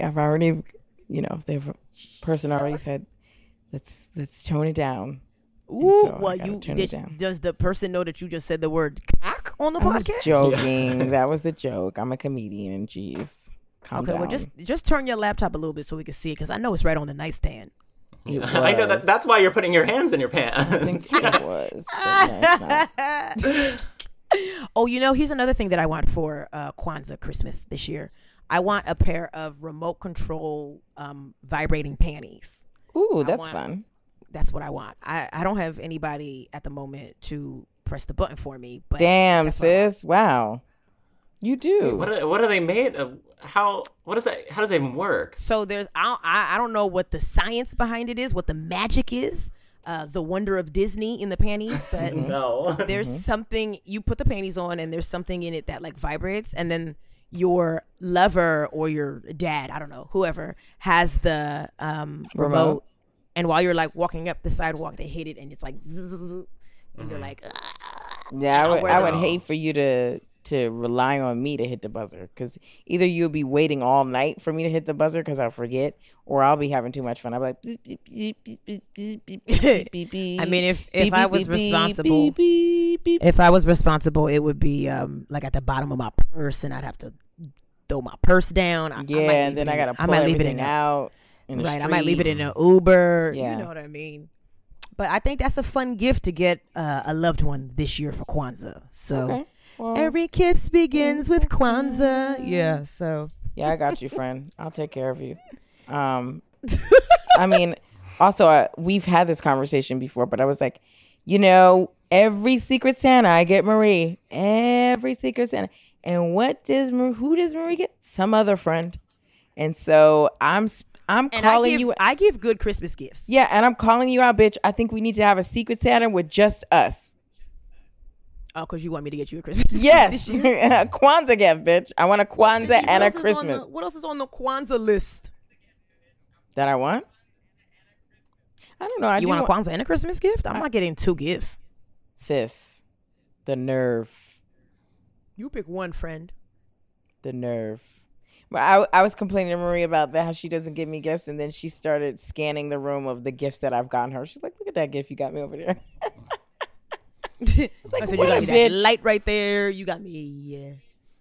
[SPEAKER 5] the person already said, let's tone it down.
[SPEAKER 2] Ooh,
[SPEAKER 5] so
[SPEAKER 2] well, does the person know that you just said the word cock on the podcast?
[SPEAKER 5] Joking. Yeah. That was a joke. I'm a comedian. Jeez. Calm down.
[SPEAKER 2] Well, just turn your laptop a little bit so we can see it, because I know it's right on the nightstand.
[SPEAKER 4] I know that's why you're putting your hands in your pants.
[SPEAKER 5] I think it was. No, it's
[SPEAKER 2] not. Oh, here's another thing that I want for Kwanzaa Christmas this year. I want a pair of remote control vibrating panties.
[SPEAKER 5] Ooh, that's fun.
[SPEAKER 2] That's what I want. I don't have anybody at the moment to press the button for me. But
[SPEAKER 5] damn, sis! Wow, you do.
[SPEAKER 4] What are they made of? How does that even work?
[SPEAKER 2] So I don't know what the science behind it is, what the magic is, the wonder of Disney in the panties. But
[SPEAKER 4] no,
[SPEAKER 2] there's something, you put the panties on and there's something in it that like vibrates, and then your lover or your dad, I don't know, whoever has the remote. And while you're like walking up the sidewalk, they hit it, and it's like, zzz, and you're like,
[SPEAKER 5] yeah. I would hate for you to rely on me to hit the buzzer, because either you'll be waiting all night for me to hit the buzzer because I'll forget, or I'll be having too much fun. I'll be like, beep, beep, beep, beep, beep, beep, beep, beep, beep.
[SPEAKER 2] I mean, if I was responsible, if I was responsible, it would be like at the bottom of my purse, and I'd have to throw my purse down.
[SPEAKER 5] And then I gotta pull everything out.
[SPEAKER 2] Right, I might leave it in an Uber. Yeah. You know what I mean? But I think that's a fun gift to get a loved one this year for Kwanzaa. So every kiss begins with Kwanzaa. Yeah, so.
[SPEAKER 5] Yeah, I got you, friend. I'll take care of you. I mean, also, we've had this conversation before, but I was like, every Secret Santa, I get Marie. Every Secret Santa. And who does Marie get? Some other friend. And so I'm calling you.
[SPEAKER 2] I give good Christmas gifts.
[SPEAKER 5] Yeah, and I'm calling you out, bitch. I think we need to have a Secret Santa with just us.
[SPEAKER 2] Oh, because you want me to get you a Christmas
[SPEAKER 5] yes.
[SPEAKER 2] gift this year?
[SPEAKER 5] A Kwanzaa gift, bitch. I want a Kwanzaa and a Christmas.
[SPEAKER 2] What else is on the Kwanzaa list?
[SPEAKER 5] That I want? I don't know.
[SPEAKER 2] You want a Kwanzaa and a Christmas gift? I'm not getting 2 gifts.
[SPEAKER 5] Sis, the nerve.
[SPEAKER 2] You pick one, friend.
[SPEAKER 5] The nerve. But I was complaining to Marie about that, how she doesn't give me gifts, and then she started scanning the room of the gifts that I've gotten her. She's like, look at that gift you got me over there.
[SPEAKER 2] It's like, I said, you got me that light right there. You got me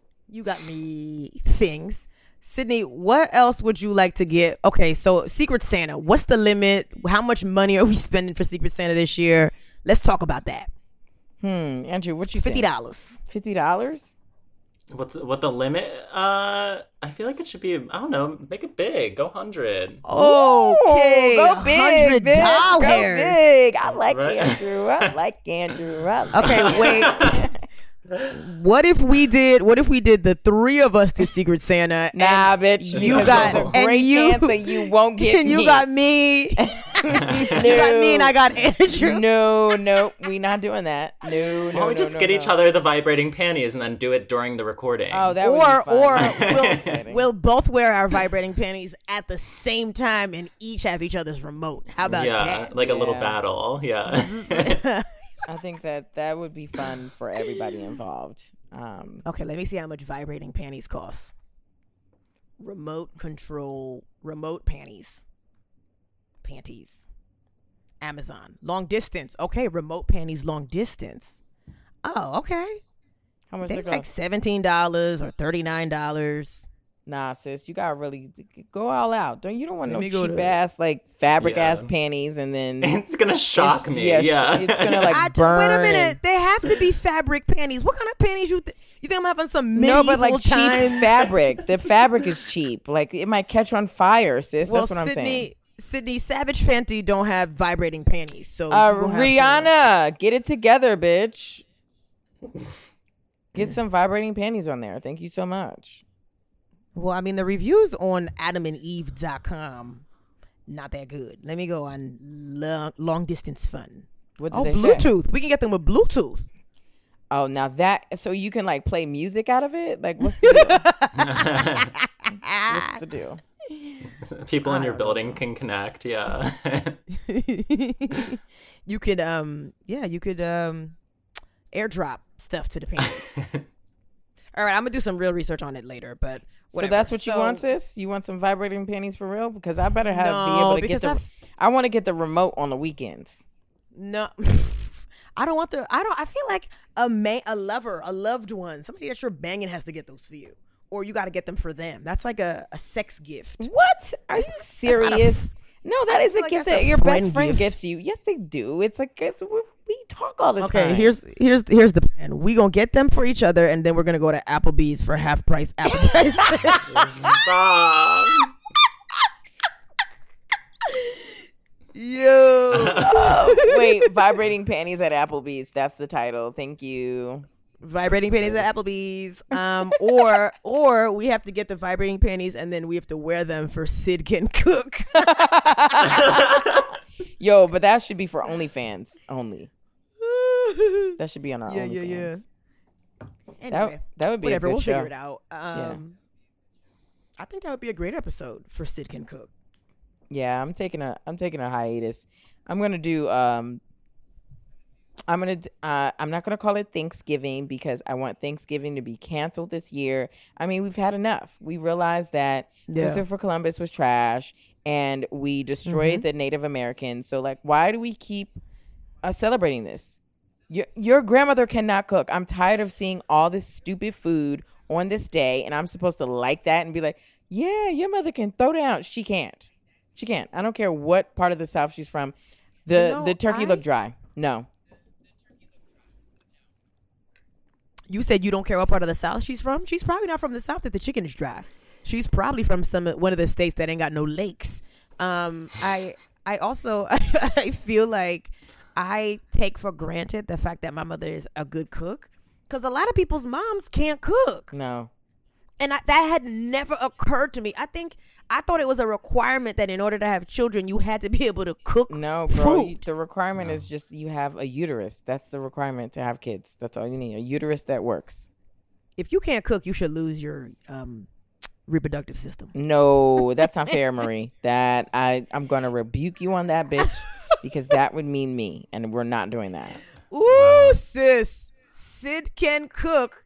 [SPEAKER 2] things. Sydney, what else would you like to get? Okay, so Secret Santa, what's the limit? How much money are we spending for Secret Santa this year? Let's talk about that.
[SPEAKER 5] Andrew, what you
[SPEAKER 2] $50.
[SPEAKER 5] think? $50?
[SPEAKER 4] What the limit? I feel like it should be, I don't know, make it big. Go 100.
[SPEAKER 2] Okay,
[SPEAKER 5] go big,
[SPEAKER 2] $100.
[SPEAKER 5] Go big. I like Andrew. Okay,
[SPEAKER 2] wait. What if we did the 3 of us did Secret Santa?
[SPEAKER 5] Nah, bitch.
[SPEAKER 2] You got
[SPEAKER 5] a great chance that you won't get
[SPEAKER 2] and you got me. You got me and I got Andrew.
[SPEAKER 5] No, we not doing that. No.
[SPEAKER 4] Why don't we just get each other the vibrating panties and then do it during the recording?
[SPEAKER 5] Oh, that would be
[SPEAKER 2] fun. Or we'll both wear our vibrating panties at the same time and each have each other's remote. How about that?
[SPEAKER 4] Like a little battle. Yeah.
[SPEAKER 5] I think that would be fun for everybody involved.
[SPEAKER 2] Okay, let me see how much vibrating panties cost. Remote control, remote panties. Amazon. Long distance. Okay, remote panties long distance. Oh, okay.
[SPEAKER 5] How much
[SPEAKER 2] they're like $17 or $39.
[SPEAKER 5] Nah, sis, you gotta really go all out. You don't want no cheap ass like fabric ass panties, and then
[SPEAKER 4] it's gonna shock me. Yeah,
[SPEAKER 5] it's gonna like burn.
[SPEAKER 2] Wait a minute, they have to be fabric panties. What kind of panties you think I'm having some medieval
[SPEAKER 5] No, but like
[SPEAKER 2] times?
[SPEAKER 5] Cheap fabric. The fabric is cheap. Like it might catch on fire, sis. That's what I'm saying.
[SPEAKER 2] Sydney, Savage Fenty don't have vibrating panties, so
[SPEAKER 5] Rihanna, get it together, bitch. Get some vibrating panties on there. Thank you so much.
[SPEAKER 2] Well, I mean, the reviews on adamandeve.com, not that good. Let me go on long distance fun.
[SPEAKER 5] What did they
[SPEAKER 2] Bluetooth.
[SPEAKER 5] say?
[SPEAKER 2] We can get them with Bluetooth.
[SPEAKER 5] Oh, now that, so you can like play music out of it? Like, what's the deal? What's the deal?
[SPEAKER 4] People in your building can connect. Yeah.
[SPEAKER 2] You could, airdrop stuff to the panties. All right, I'm gonna do some real research on it later, but whatever.
[SPEAKER 5] So that's what you want, sis? You want some vibrating panties for real? Because I better be able to get I want to get the remote on the weekends.
[SPEAKER 2] No, I don't want I feel like a loved one, somebody that you're banging has to get those for you, or you got to get them for them. That's like a sex gift.
[SPEAKER 5] What? Are you serious? No, that is a gift that your best friend gets you. Yes, they do. It's like we talk all the time.
[SPEAKER 2] Okay, here's the plan. We gonna get them for each other, and then we're gonna go to Applebee's for half price appetizers.
[SPEAKER 4] Stop.
[SPEAKER 2] Yo.
[SPEAKER 5] Wait, vibrating panties at Applebee's. That's the title. Thank you.
[SPEAKER 2] Vibrating panties at Applebee's. Or we have to get the vibrating panties and then we have to wear them for Sid Can Cook.
[SPEAKER 5] Yo, but that should be for OnlyFans only. That should be on our OnlyFans.
[SPEAKER 2] Yeah. Anyway,
[SPEAKER 5] that would be
[SPEAKER 2] whatever.
[SPEAKER 5] A good
[SPEAKER 2] We'll
[SPEAKER 5] show.
[SPEAKER 2] figure it out. I think that would be a great episode for Sid Can Cook.
[SPEAKER 5] Yeah, I'm taking a hiatus. I'm gonna do I'm not gonna call it Thanksgiving because I want Thanksgiving to be canceled this year. I mean, we've had enough. We realized that Christopher Columbus was trash and we destroyed the Native Americans. So like, why do we keep celebrating this? Your grandmother cannot cook. I'm tired of seeing all this stupid food on this day, and I'm supposed to like that and be like, yeah, your mother can throw down. She can't. I don't care what part of the South she's from. The turkey looked dry. No.
[SPEAKER 2] You said you don't care what part of the South she's from? She's probably not from the South that the chicken is dry. She's probably from one of the states that ain't got no lakes. I also I feel like I take for granted the fact that my mother is a good cook. Because a lot of people's moms can't cook.
[SPEAKER 5] No.
[SPEAKER 2] And that had never occurred to me. I thought it was a requirement that in order to have children, you had to be able to cook
[SPEAKER 5] No, girl.
[SPEAKER 2] food.
[SPEAKER 5] The requirement is just you have a uterus. That's the requirement to have kids. That's all you need. A uterus that works.
[SPEAKER 2] If you can't cook, you should lose your reproductive system.
[SPEAKER 5] No, that's not fair, Marie. That I'm going to rebuke you on that, bitch, because that would mean me, and we're not doing that.
[SPEAKER 2] Ooh, sis. Sid can cook.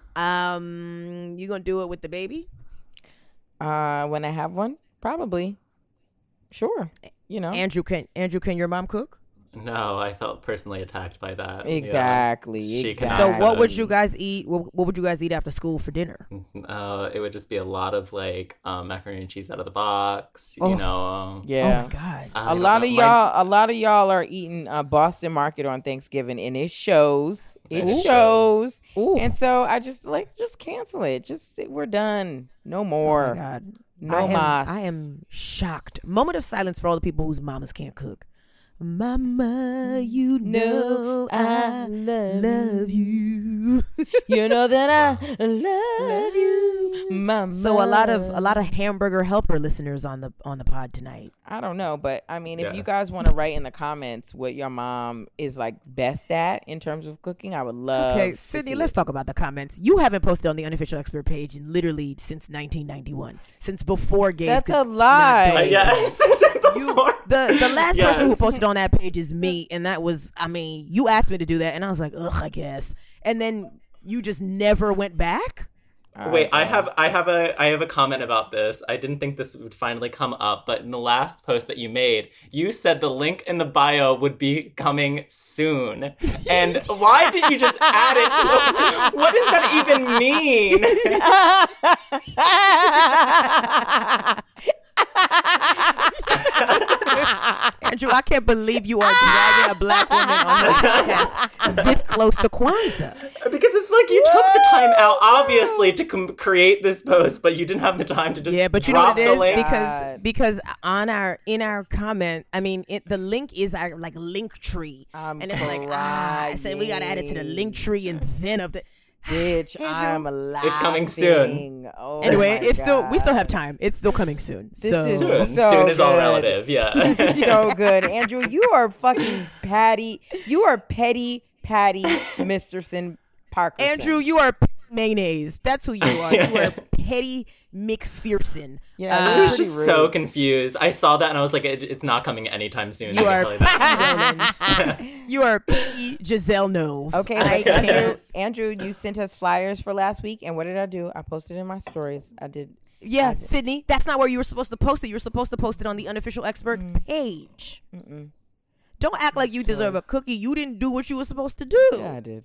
[SPEAKER 2] You gonna do it with the baby?
[SPEAKER 5] When I have one, probably. Sure.
[SPEAKER 2] Andrew, can your mom cook?
[SPEAKER 4] No, I felt personally attacked by that.
[SPEAKER 5] Exactly.
[SPEAKER 4] She
[SPEAKER 5] exactly.
[SPEAKER 2] So what would you guys eat? What would you guys eat after school for dinner?
[SPEAKER 4] It would just be a lot of like macaroni and cheese out of the box.
[SPEAKER 5] Yeah.
[SPEAKER 2] Oh my God.
[SPEAKER 5] A lot of y'all are eating Boston Market on Thanksgiving, and it shows. It shows.
[SPEAKER 2] Ooh.
[SPEAKER 5] And so I just cancel it. We're done. No more.
[SPEAKER 2] Oh my God.
[SPEAKER 5] No mas.
[SPEAKER 2] I am shocked. Moment of silence for all the people whose mamas can't cook. Mama, you know I love you.
[SPEAKER 5] You know that I love you, mama.
[SPEAKER 2] So a lot of hamburger helper listeners on the pod tonight.
[SPEAKER 5] I don't know, but I mean, if you guys want to write in the comments what your mom is like best at in terms of cooking, I would love.
[SPEAKER 2] Okay, Sydney, let's talk about the comments. You haven't posted on the Unofficial Expert page in literally since 1991, since before gays.
[SPEAKER 5] That's
[SPEAKER 2] could
[SPEAKER 5] a lie.
[SPEAKER 2] not do
[SPEAKER 4] Yes.
[SPEAKER 2] the last
[SPEAKER 4] Yes.
[SPEAKER 2] person who posted on that page is me, and that was, I mean, you asked me to do that, and I was like, ugh, I guess, and then you just never went back.
[SPEAKER 4] Wait, I have a comment about this. I didn't think this would finally come up, but in the last post that you made, you said the link in the bio would be coming soon. And why did you just add it to what does that even mean?
[SPEAKER 2] Andrew, I can't believe you are dragging a black woman on the podcast this close to Kwanzaa.
[SPEAKER 4] Because it's like you took the time out, obviously, to create this post, but you didn't have the time to just
[SPEAKER 2] but you know
[SPEAKER 4] drop
[SPEAKER 2] what it
[SPEAKER 4] the
[SPEAKER 2] is
[SPEAKER 4] link.
[SPEAKER 2] because in our comment, I mean, the link is our like link tree, and it's like I said we gotta add it to the link tree and then of the.
[SPEAKER 5] Bitch, I'm laughing.
[SPEAKER 4] It's coming soon.
[SPEAKER 5] Oh
[SPEAKER 2] Anyway,
[SPEAKER 5] my
[SPEAKER 2] we still
[SPEAKER 5] God.
[SPEAKER 2] have time. It's still coming soon.
[SPEAKER 5] This
[SPEAKER 2] So
[SPEAKER 5] is
[SPEAKER 4] Soon is all
[SPEAKER 5] good.
[SPEAKER 4] relative, yeah.
[SPEAKER 5] So good, Andrew. You are fucking Patty. You are petty Patty Misterson Parkerson.
[SPEAKER 2] Andrew, you are mayonnaise. That's who you are. You are petty McPherson.
[SPEAKER 5] Yeah,
[SPEAKER 4] I was
[SPEAKER 5] pretty
[SPEAKER 4] just
[SPEAKER 5] rude.
[SPEAKER 4] so confused. I saw that and I was like, it's not coming anytime soon.
[SPEAKER 2] You
[SPEAKER 4] I
[SPEAKER 2] are
[SPEAKER 4] can tell you that.
[SPEAKER 2] you are petty Giselle Knowles.
[SPEAKER 5] Okay, like Andrew, you sent us flyers for last week, and what did I do? I posted in my stories. I did.
[SPEAKER 2] Yeah, Sydney, that's not where you were supposed to post it. You were supposed to post it on the Unofficial Expert page. Don't act like you deserve a cookie. You didn't do what you were supposed to do.
[SPEAKER 5] Yeah, I did.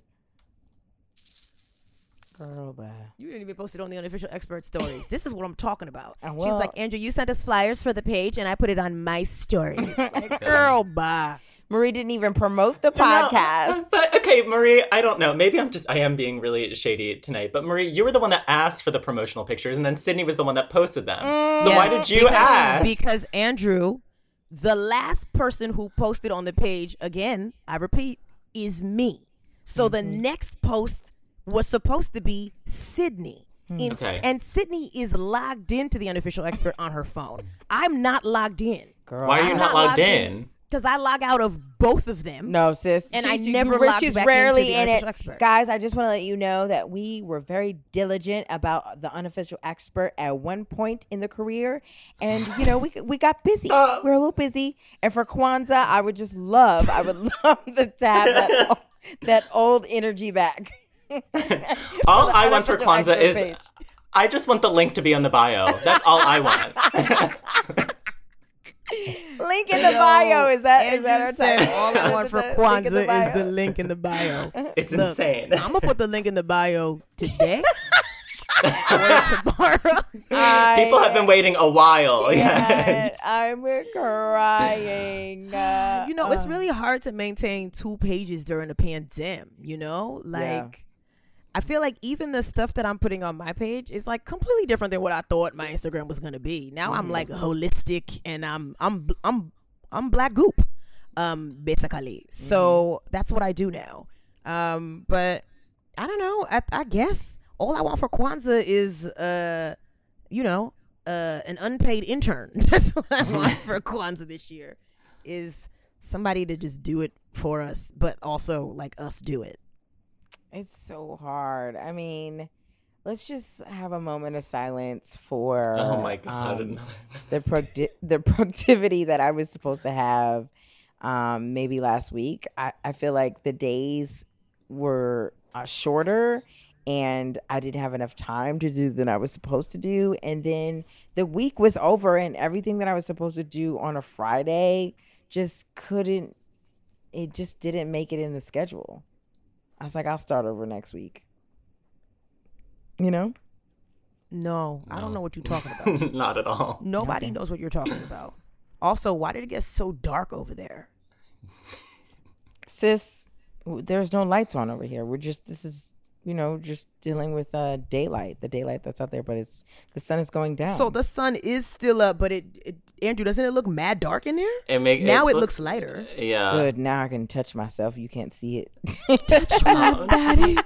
[SPEAKER 5] Girl, bye.
[SPEAKER 2] You didn't even post it on the Unofficial Expert stories. This is what I'm talking about.
[SPEAKER 5] Well-
[SPEAKER 2] She's like, Andrew, you sent us flyers for the page, and I put it on my stories. Like, girl, bye.
[SPEAKER 5] Marie didn't even promote the podcast.
[SPEAKER 4] No, but okay, Marie, I don't know. Maybe I am being really shady tonight. But Marie, you were the one that asked for the promotional pictures, and then Sydney was the one that posted them. So why did you ask?
[SPEAKER 2] Because Andrew, the last person who posted on the page, again, I repeat, is me. So the next post was supposed to be Sydney.
[SPEAKER 4] Okay.
[SPEAKER 2] And Sydney is logged into the Unofficial Expert on her phone. I'm not logged in.
[SPEAKER 5] Girl,
[SPEAKER 4] Why are you
[SPEAKER 2] I'm
[SPEAKER 4] not logged in?
[SPEAKER 2] Because I log out of both of them.
[SPEAKER 5] No, sis.
[SPEAKER 2] And I
[SPEAKER 5] She's-
[SPEAKER 2] never
[SPEAKER 5] you-
[SPEAKER 2] logged
[SPEAKER 5] she's
[SPEAKER 2] back
[SPEAKER 5] rarely
[SPEAKER 2] into the
[SPEAKER 5] in it.
[SPEAKER 2] Unofficial Expert.
[SPEAKER 5] Guys, I just want to let you know that we were very diligent about the Unofficial Expert at one point in the career. And, you know, we got busy. We're a little busy. And for Kwanzaa, I would love to have that old energy back.
[SPEAKER 4] All I want for
[SPEAKER 5] Unofficial
[SPEAKER 4] Kwanzaa
[SPEAKER 5] Expert
[SPEAKER 4] is
[SPEAKER 5] page.
[SPEAKER 4] I just want the link to be on the bio. That's all I want.
[SPEAKER 5] Link in the bio. Is that our
[SPEAKER 2] said,
[SPEAKER 5] title?
[SPEAKER 2] all I want
[SPEAKER 5] Is
[SPEAKER 2] for
[SPEAKER 5] that link in the
[SPEAKER 2] Kwanzaa is
[SPEAKER 5] bio?
[SPEAKER 2] the link in the bio.
[SPEAKER 4] It's
[SPEAKER 2] Look,
[SPEAKER 4] insane.
[SPEAKER 2] I'm going to put the link in the bio today or tomorrow.
[SPEAKER 4] People have been waiting a while.
[SPEAKER 5] Yes,
[SPEAKER 4] Yes.
[SPEAKER 5] I'm crying.
[SPEAKER 2] You know, it's really hard to maintain 2 pages during a pandemic, you know? Like,
[SPEAKER 5] Yeah.
[SPEAKER 2] I feel like even the stuff that I'm putting on my page is like completely different than what I thought my Instagram was going to be. Now I'm like holistic and I'm black goop, basically. So that's what I do now. But I don't know. I guess all I want for Kwanzaa is, an unpaid intern. That's what I want for Kwanzaa this year. Is somebody to just do it for us, but also like us do it.
[SPEAKER 5] It's so hard. I mean, let's just have a moment of silence for
[SPEAKER 4] oh my God,
[SPEAKER 5] the productivity that I was supposed to have maybe last week. I feel like the days were shorter and I didn't have enough time to do than I was supposed to do. And then the week was over and everything that I was supposed to do on a Friday just didn't make it in the schedule. I was like, I'll start over next week. You know?
[SPEAKER 2] No, I don't know what you're talking about.
[SPEAKER 4] Not at all.
[SPEAKER 2] Nobody knows what you're talking about. Also, why did it get so dark over there?
[SPEAKER 5] Sis, there's no lights on over here. This is just dealing with daylight, the daylight that's out there, but the sun is going down.
[SPEAKER 2] So the sun is still up, but Andrew, doesn't it look mad dark in there?
[SPEAKER 4] It
[SPEAKER 2] looks lighter.
[SPEAKER 4] Yeah.
[SPEAKER 5] Good. Now I can touch myself. You can't see it.
[SPEAKER 2] Touch my body.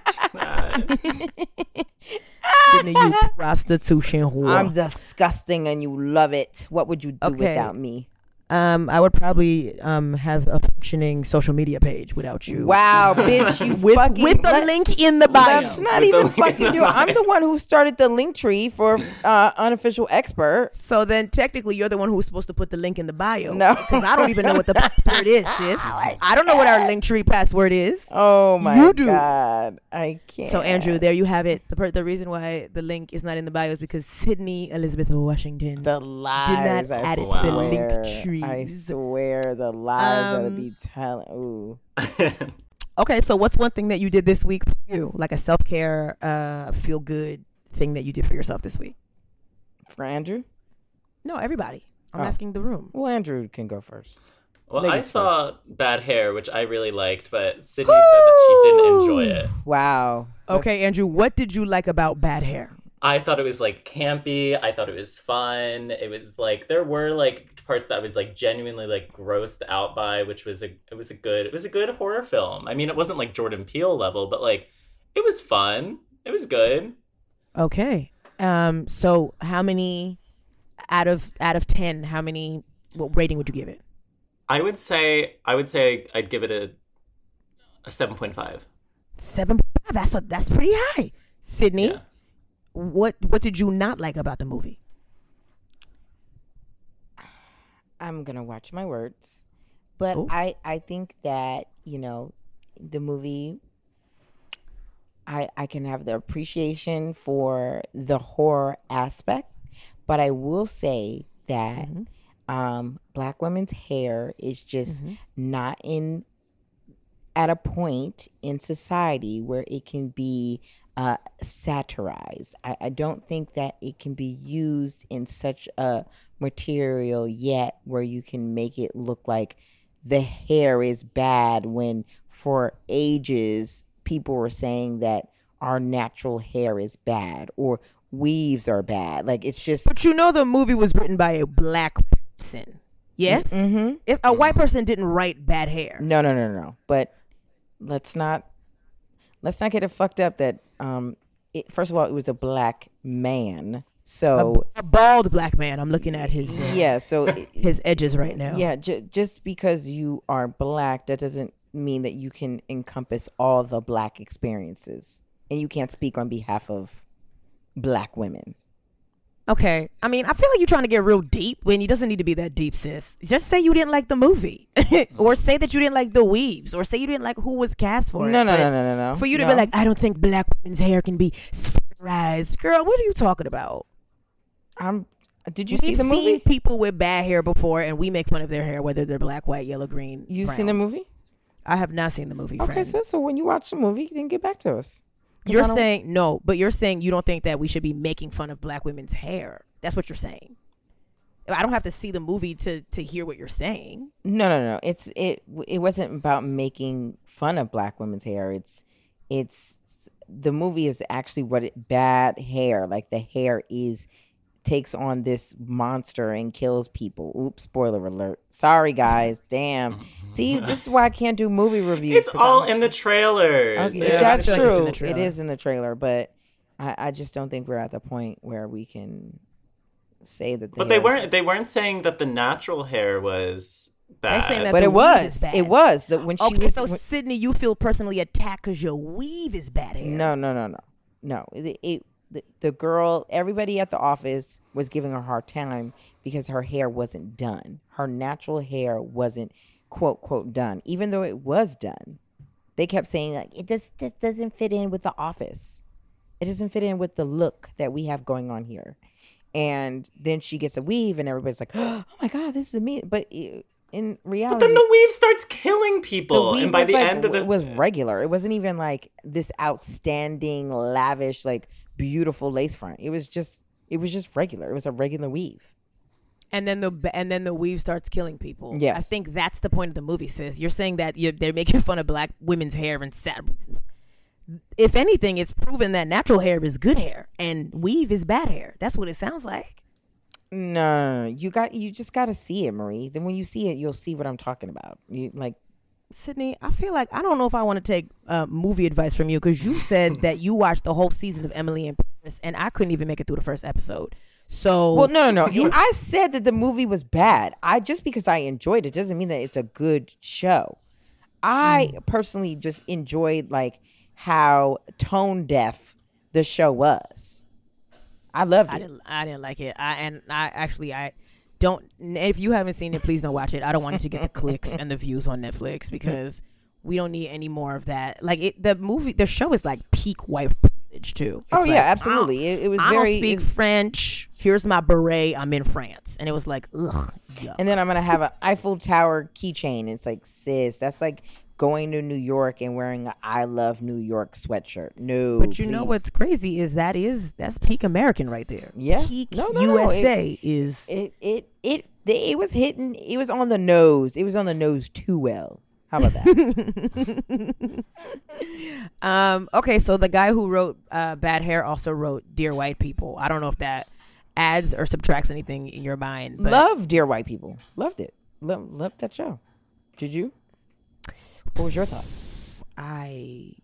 [SPEAKER 2] Sydney, you prostitution whore.
[SPEAKER 5] I'm disgusting and you love it. What would you do without me?
[SPEAKER 2] I would probably have a functioning social media page without you.
[SPEAKER 5] Wow, bitch, you
[SPEAKER 2] with the link in the bio.
[SPEAKER 5] That's not even fucking you. I'm the one who started the link tree for unofficial expert.
[SPEAKER 2] So then technically you're the one who's supposed to put the link in the bio.
[SPEAKER 5] No.
[SPEAKER 2] Because I don't even know what the password is, sis. I don't know what our link tree password is.
[SPEAKER 5] Oh my
[SPEAKER 2] you do.
[SPEAKER 5] God. I can't.
[SPEAKER 2] So Andrew, there you have it. The reason why the link is not in the bio is because Sydney Elizabeth Washington
[SPEAKER 5] the lies
[SPEAKER 2] did not add it to the link tree.
[SPEAKER 5] I swear the lies that I be telling. Ooh.
[SPEAKER 2] Okay, so what's one thing that you did this week for you? Like a self-care, feel-good thing that you did for yourself this week?
[SPEAKER 5] For Andrew?
[SPEAKER 2] No, everybody. I'm asking the room.
[SPEAKER 5] Well, Andrew can go first.
[SPEAKER 4] Well, I saw Bad Hair, which I really liked, but Sydney said that she didn't enjoy it.
[SPEAKER 5] Wow.
[SPEAKER 2] Okay, Andrew, what did you like about Bad Hair?
[SPEAKER 4] I thought it was like campy. I thought it was fun. It was like there were like parts that I was like genuinely like grossed out by, which was a good horror film. I mean, it wasn't like Jordan Peele level, but like it was fun. It was good.
[SPEAKER 2] Okay. So how many out of 10? What rating would you give it?
[SPEAKER 4] I would say I'd give it a 7.5.
[SPEAKER 2] 7.5. That's pretty high. Sydney.
[SPEAKER 4] Yeah.
[SPEAKER 2] What did you not like about the movie?
[SPEAKER 5] I'm gonna watch my words, but I think that the movie. I can have the appreciation for the horror aspect, but I will say that Black women's hair is just not at a point in society where it can be satirized. I don't think that it can be used in such a material yet where you can make it look like the hair is bad when for ages people were saying that our natural hair is bad or weaves are bad. Like it's just.
[SPEAKER 2] But the movie was written by a black person. Yes? Mm-hmm. It's a white person didn't write Bad Hair.
[SPEAKER 5] No. But let's not get it fucked up that first of all, it was a black man. So
[SPEAKER 2] a bald black man. I'm looking at his his edges right now.
[SPEAKER 5] Yeah, just because you are black, that doesn't mean that you can encompass all the black experiences, and you can't speak on behalf of black women.
[SPEAKER 2] Okay. I mean, I feel like you're trying to get real deep when it doesn't need to be that deep, sis. Just say you didn't like the movie. Or say that you didn't like the weaves. Or say you didn't like who was cast for it.
[SPEAKER 5] No.
[SPEAKER 2] For you to be like, I don't think black women's hair can be satirized. Girl, what are you talking about?
[SPEAKER 5] Did you see the movie?
[SPEAKER 2] We've seen people with bad hair before, and we make fun of their hair, whether they're black, white, yellow, green,
[SPEAKER 5] You've
[SPEAKER 2] brown.
[SPEAKER 5] seen the movie?
[SPEAKER 2] I have not seen the movie,
[SPEAKER 5] Okay,
[SPEAKER 2] friend.
[SPEAKER 5] so when you watch the movie, then get back to us.
[SPEAKER 2] You're saying you don't think that we should be making fun of black women's hair. That's what you're saying. I don't have to see the movie to hear what you're saying.
[SPEAKER 5] No. It wasn't about making fun of black women's hair. It's the movie is actually bad hair. Like the hair is takes on this monster and kills people. Oops, spoiler alert. Sorry, guys. Damn. See, this is why I can't do movie reviews.
[SPEAKER 4] It's all in the trailers.
[SPEAKER 5] Okay, that's true. It is in the trailer, but I just don't think we're at the point where we can say that.
[SPEAKER 4] But they weren't saying that the natural hair was bad.
[SPEAKER 2] They're saying that
[SPEAKER 5] but it was. It was that when she was.
[SPEAKER 2] So Sydney, you feel personally attacked because your weave is bad hair.
[SPEAKER 5] No. The girl, everybody at the office was giving her a hard time because her hair wasn't done. Her natural hair wasn't quote done, even though it was done. They kept saying like it just doesn't fit in with the office. It doesn't fit in with the look that we have going on here. And then she gets a weave, and everybody's like, "Oh my God, this is me!" But in reality,
[SPEAKER 4] but then the weave starts killing people, and by the end of
[SPEAKER 5] it was regular. It wasn't even like this outstanding, lavish, like beautiful lace front. It was just regular. It was a regular weave.
[SPEAKER 2] And then the weave starts killing people.
[SPEAKER 5] Yes.
[SPEAKER 2] I think that's the point of the movie, sis. You're saying that they're making fun of black women's hair and if anything, it's proven that natural hair is good hair and weave is bad hair. That's what it sounds like.
[SPEAKER 5] No, you just got to see it, Marie. Then when you see it, you'll see what I'm talking about. You like,
[SPEAKER 2] Sydney, I feel like I don't know if I want to take movie advice from you because you said that you watched the whole season of Emily in Paris and I couldn't even make it through the first episode. So
[SPEAKER 5] well, no. I said that the movie was bad. Just because I enjoyed it doesn't mean that it's a good show. I personally just enjoyed like how tone deaf the show was. I loved it.
[SPEAKER 2] I didn't like it. I don't. If you haven't seen it, please don't watch it. I don't want you to get the clicks and the views on Netflix because we don't need any more of that. Like the show is like peak white privilege too. It's
[SPEAKER 5] yeah, absolutely. It was
[SPEAKER 2] I
[SPEAKER 5] very.
[SPEAKER 2] don't speak French. Here's my beret. I'm in France, and it was like ugh. Yuck.
[SPEAKER 5] And then I'm gonna have an Eiffel Tower keychain. It's like, sis, that's like going to New York and wearing an I Love New York sweatshirt. No,
[SPEAKER 2] but you know what's crazy is that's peak American right there.
[SPEAKER 5] Yeah,
[SPEAKER 2] peak USA is
[SPEAKER 5] it was hitting. It was on the nose. It was on the nose too well. How about that?
[SPEAKER 2] Okay, so the guy who wrote Bad Hair also wrote Dear White People. I don't know if that adds or subtracts anything in your mind. But
[SPEAKER 5] love Dear White People. Loved it. Loved that show. Did you? What was your thoughts?
[SPEAKER 2] I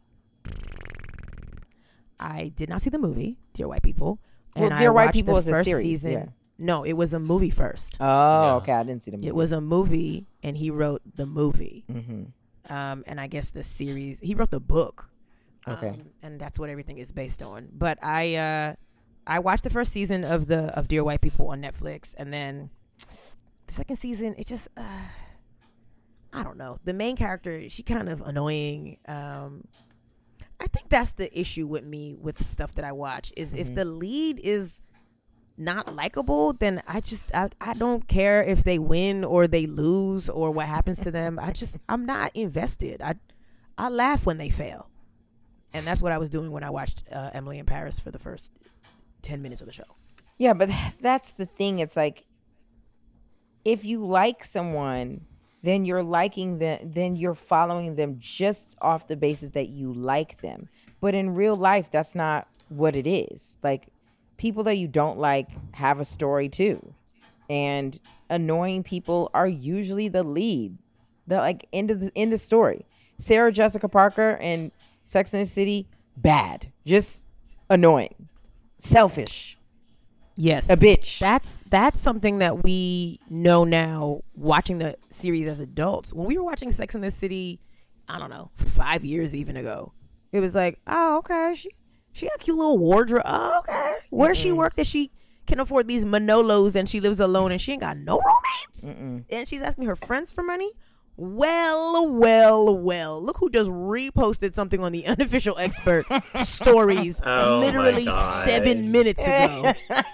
[SPEAKER 2] did not see the movie Dear White People.
[SPEAKER 5] Well, Dear White People was a series.
[SPEAKER 2] Season.
[SPEAKER 5] Yeah.
[SPEAKER 2] No, it was a movie first.
[SPEAKER 5] Oh, okay. I didn't see the movie.
[SPEAKER 2] It was a movie, and he wrote the movie.
[SPEAKER 5] Mm-hmm.
[SPEAKER 2] And I guess the series, he wrote the book.
[SPEAKER 5] Okay.
[SPEAKER 2] And that's what everything is based on. But I watched the first season of Dear White People on Netflix, and then the second season, it just I don't know. The main character, she kind of annoying. I think that's the issue with me with stuff that I watch is if the lead is not likable, then I don't care if they win or they lose or what happens to them. I'm not invested. I laugh when they fail. And that's what I was doing when I watched Emily in Paris for the first 10 minutes of the show.
[SPEAKER 5] Yeah, but that's the thing. It's like, if you like someone, then you're liking them, then you're following them just off the basis that you like them. But in real life, that's not what it is. Like, people that you don't like have a story too. And annoying people are usually the lead. The like end of the story. Sarah Jessica Parker and Sex and the City, bad. Just annoying. Selfish.
[SPEAKER 2] Yes.
[SPEAKER 5] A bitch.
[SPEAKER 2] That's something that we know now watching the series as adults. When we were watching Sex and the City, I don't know, 5 years even ago, it was like, oh, okay, she got a cute little wardrobe. Oh, okay. Where she work that she can afford these Manolos and she lives alone and she ain't got no romance? And she's asking her friends for money? Well. Look who just reposted something on the Unofficial Expert stories literally 7 minutes ago.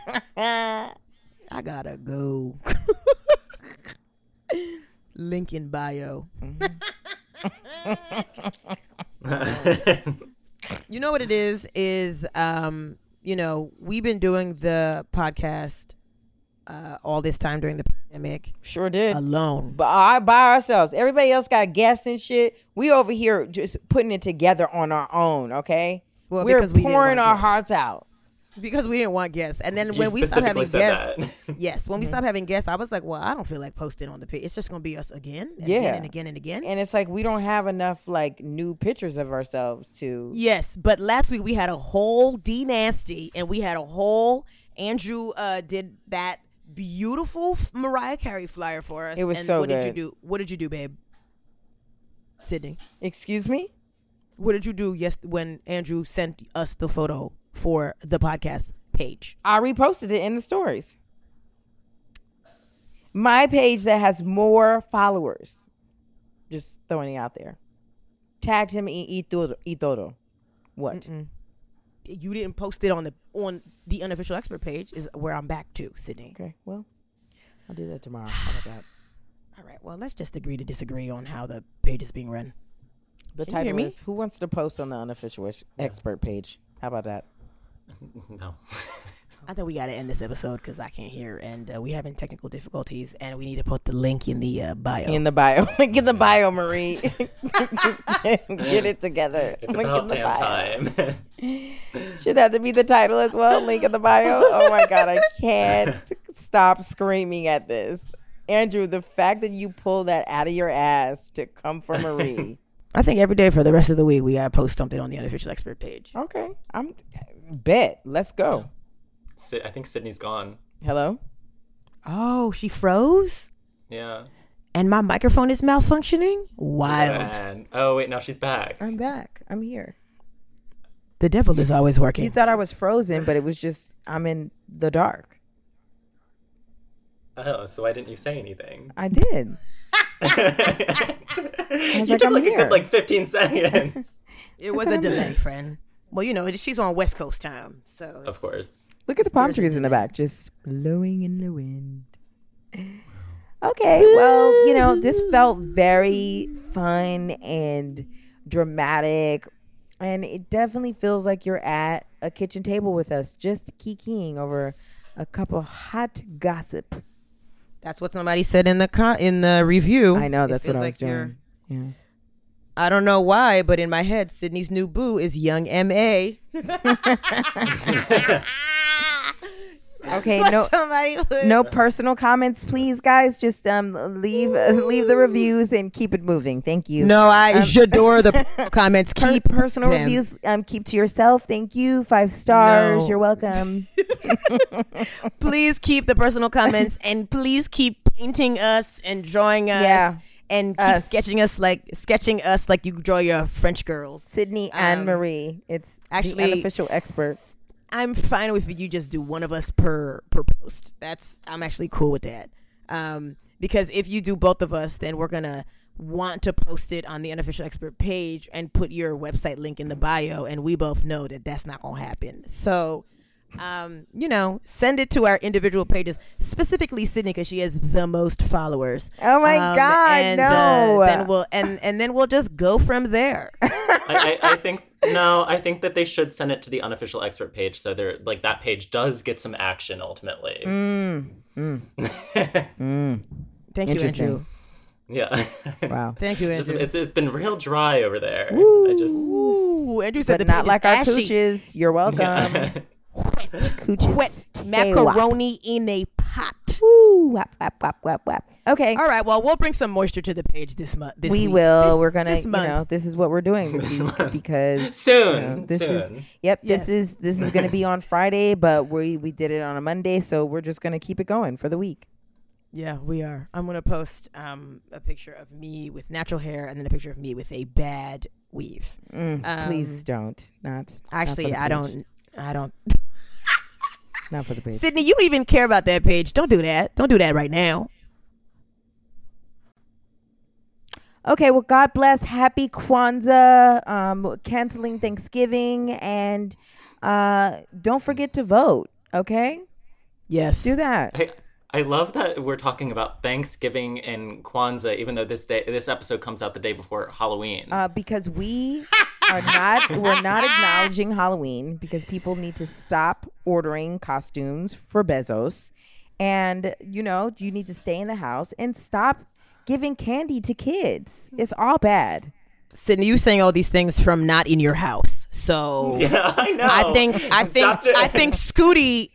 [SPEAKER 2] I gotta go. Link in bio. You know what it is, we've been doing the podcast all this time during the pandemic.
[SPEAKER 5] Sure did.
[SPEAKER 2] Alone.
[SPEAKER 5] By ourselves. Everybody else got guests and shit. We over here just putting it together on our own, okay?
[SPEAKER 2] Well,
[SPEAKER 5] we're
[SPEAKER 2] because we
[SPEAKER 5] pouring our hearts out.
[SPEAKER 2] Because we didn't want guests. And then
[SPEAKER 4] You
[SPEAKER 2] when we stopped having
[SPEAKER 4] specifically
[SPEAKER 2] guests,
[SPEAKER 4] said that.
[SPEAKER 2] yes, when we stopped having guests, I was like, well, I don't feel like posting on the page. It's just going to be us again and
[SPEAKER 5] Yeah.
[SPEAKER 2] again and again and again.
[SPEAKER 5] And it's like we don't have enough like new pictures of ourselves to.
[SPEAKER 2] Yes, but last week we had a whole D Nasty and we had a whole Andrew did that beautiful Mariah Carey flyer for us.
[SPEAKER 5] It was
[SPEAKER 2] and
[SPEAKER 5] so
[SPEAKER 2] what
[SPEAKER 5] good.
[SPEAKER 2] did you do? What did you do, babe? Sydney,
[SPEAKER 5] Excuse me?
[SPEAKER 2] what did you do when Andrew sent us the photo for the podcast page?
[SPEAKER 5] I reposted it in the stories. My page that has more followers. Just throwing it out there. Tagged him in todo. What?
[SPEAKER 2] You didn't post it on the unofficial expert page is where I'm back to, Sydney.
[SPEAKER 5] Okay, well, I'll do that tomorrow. How about that?
[SPEAKER 2] All right, well, let's just agree to disagree on how the page is being run.
[SPEAKER 5] The
[SPEAKER 2] Can you hear
[SPEAKER 5] title
[SPEAKER 2] me?
[SPEAKER 5] is Who Wants to Post on the Unofficial Expert page? How about that?
[SPEAKER 4] No.
[SPEAKER 2] I think we got to end this episode because I can't hear, and we having technical difficulties, and we need to put the link in the bio.
[SPEAKER 5] In the bio. Link in the bio, Marie. Just get it together.
[SPEAKER 4] It's
[SPEAKER 5] Link
[SPEAKER 4] about
[SPEAKER 5] in the
[SPEAKER 4] damn
[SPEAKER 5] bio.
[SPEAKER 4] time.
[SPEAKER 5] Should that be the title as well? Link in the bio. Oh my God, I can't stop screaming at this. Andrew, the fact that you pull that out of your ass to come from Marie.
[SPEAKER 2] I think every day for the rest of the week we got to post something on the unofficial expert page.
[SPEAKER 5] Okay, I'm bet. Let's go.
[SPEAKER 4] I think Sydney's gone.
[SPEAKER 5] Hello?
[SPEAKER 2] Oh, she froze?
[SPEAKER 4] Yeah.
[SPEAKER 2] And my microphone is malfunctioning? Wild.
[SPEAKER 4] And, oh, wait, no, she's back.
[SPEAKER 5] I'm back. I'm here.
[SPEAKER 2] The devil is always
[SPEAKER 5] You
[SPEAKER 2] working.
[SPEAKER 5] thought I was frozen, but it was just I'm in the dark.
[SPEAKER 4] Oh, so why didn't you say anything?
[SPEAKER 5] I did.
[SPEAKER 4] You
[SPEAKER 5] like,
[SPEAKER 4] took
[SPEAKER 5] I'm
[SPEAKER 4] like a
[SPEAKER 5] here.
[SPEAKER 4] good 15 seconds.
[SPEAKER 2] It was a delay, friend. Well, you know, she's on West Coast time. So it's-
[SPEAKER 4] Of course.
[SPEAKER 5] Look at the palm
[SPEAKER 2] There's a
[SPEAKER 5] trees in the
[SPEAKER 2] delay.
[SPEAKER 5] back, just blowing in the wind. Okay, well, you know, this felt very fun and dramatic, and it definitely feels like you're at a kitchen table with us, just kikiing over a cup of hot gossip.
[SPEAKER 2] That's what somebody said in the review.
[SPEAKER 5] I know
[SPEAKER 2] It
[SPEAKER 5] that's what
[SPEAKER 2] feels
[SPEAKER 5] I was
[SPEAKER 2] like you're-
[SPEAKER 5] doing. Yeah.
[SPEAKER 2] I don't know why, but in my head, Sydney's new boo is Young M.A.
[SPEAKER 5] Okay,
[SPEAKER 2] What
[SPEAKER 5] no.
[SPEAKER 2] somebody would-
[SPEAKER 5] No personal comments, please, guys. Just leave the reviews and keep it moving. Thank you.
[SPEAKER 2] No, I adore the comments. Keep
[SPEAKER 5] personal
[SPEAKER 2] them.
[SPEAKER 5] reviews. Keep to yourself. Thank you. 5 stars.
[SPEAKER 2] No.
[SPEAKER 5] You're welcome.
[SPEAKER 2] Please keep the personal comments and please keep painting us and drawing us.
[SPEAKER 5] Yeah.
[SPEAKER 2] And keep
[SPEAKER 5] Us.
[SPEAKER 2] sketching us like you draw your French girls.
[SPEAKER 5] Sydney and Marie. It's
[SPEAKER 2] actually-
[SPEAKER 5] the unofficial expert.
[SPEAKER 2] I'm fine with you just do one of us per post. I'm actually cool with that. Because if you do both of us, then we're gonna want to post it on the unofficial expert page and put your website link in the bio, and we both know that that's not gonna happen. So, send it to our individual pages, specifically Sydney because she has the most followers.
[SPEAKER 5] Oh my God,
[SPEAKER 2] and,
[SPEAKER 5] no.
[SPEAKER 2] then we'll just go from there.
[SPEAKER 4] I think that they should send it to the unofficial expert page so they're like that page does get some action ultimately.
[SPEAKER 2] Thank you,
[SPEAKER 5] Interesting.
[SPEAKER 2] Andrew.
[SPEAKER 4] Yeah.
[SPEAKER 5] Wow.
[SPEAKER 2] Thank you, Andrew.
[SPEAKER 4] It's been real dry over there.
[SPEAKER 2] Ooh, Andrew said
[SPEAKER 5] But
[SPEAKER 2] the
[SPEAKER 5] not
[SPEAKER 2] page
[SPEAKER 5] like
[SPEAKER 2] is
[SPEAKER 5] our
[SPEAKER 2] ashy.
[SPEAKER 5] cooches. You're welcome. Cooches.
[SPEAKER 2] Wet
[SPEAKER 5] Hey,
[SPEAKER 2] macaroni in a pot.
[SPEAKER 5] Woo, wap, wap, wap, wap, wap. Okay.
[SPEAKER 2] All right, well, we'll bring some moisture to the page this month.
[SPEAKER 5] We will. We're gonna. This is what we're doing this week because
[SPEAKER 4] Soon.
[SPEAKER 5] this is.
[SPEAKER 4] Soon.
[SPEAKER 5] Yep.
[SPEAKER 2] Yes.
[SPEAKER 5] This is gonna be on Friday, but we did it on a Monday, so we're just gonna keep it going for the week.
[SPEAKER 2] Yeah, we are. I'm gonna post a picture of me with natural hair and then a picture of me with a bad weave.
[SPEAKER 5] Please don't. Not
[SPEAKER 2] Actually,
[SPEAKER 5] not for the
[SPEAKER 2] I don't.
[SPEAKER 5] page. Not for the page.
[SPEAKER 2] Sydney, you don't even care about that page. Don't do that. Don't do that right now.
[SPEAKER 5] Okay, well, God bless. Happy Kwanzaa. Canceling Thanksgiving, and don't forget to vote. Okay,
[SPEAKER 2] Yes.
[SPEAKER 5] do that.
[SPEAKER 4] I love that we're talking about Thanksgiving and Kwanzaa, even though this episode comes out the day before Halloween.
[SPEAKER 5] Because we're not acknowledging Halloween because people need to stop ordering costumes for Bezos, and you need to stay in the house and stop giving candy to kids. It's all bad.
[SPEAKER 2] Sydney, you saying all these things from not in your house. So
[SPEAKER 4] yeah, I know.
[SPEAKER 2] I think Scooty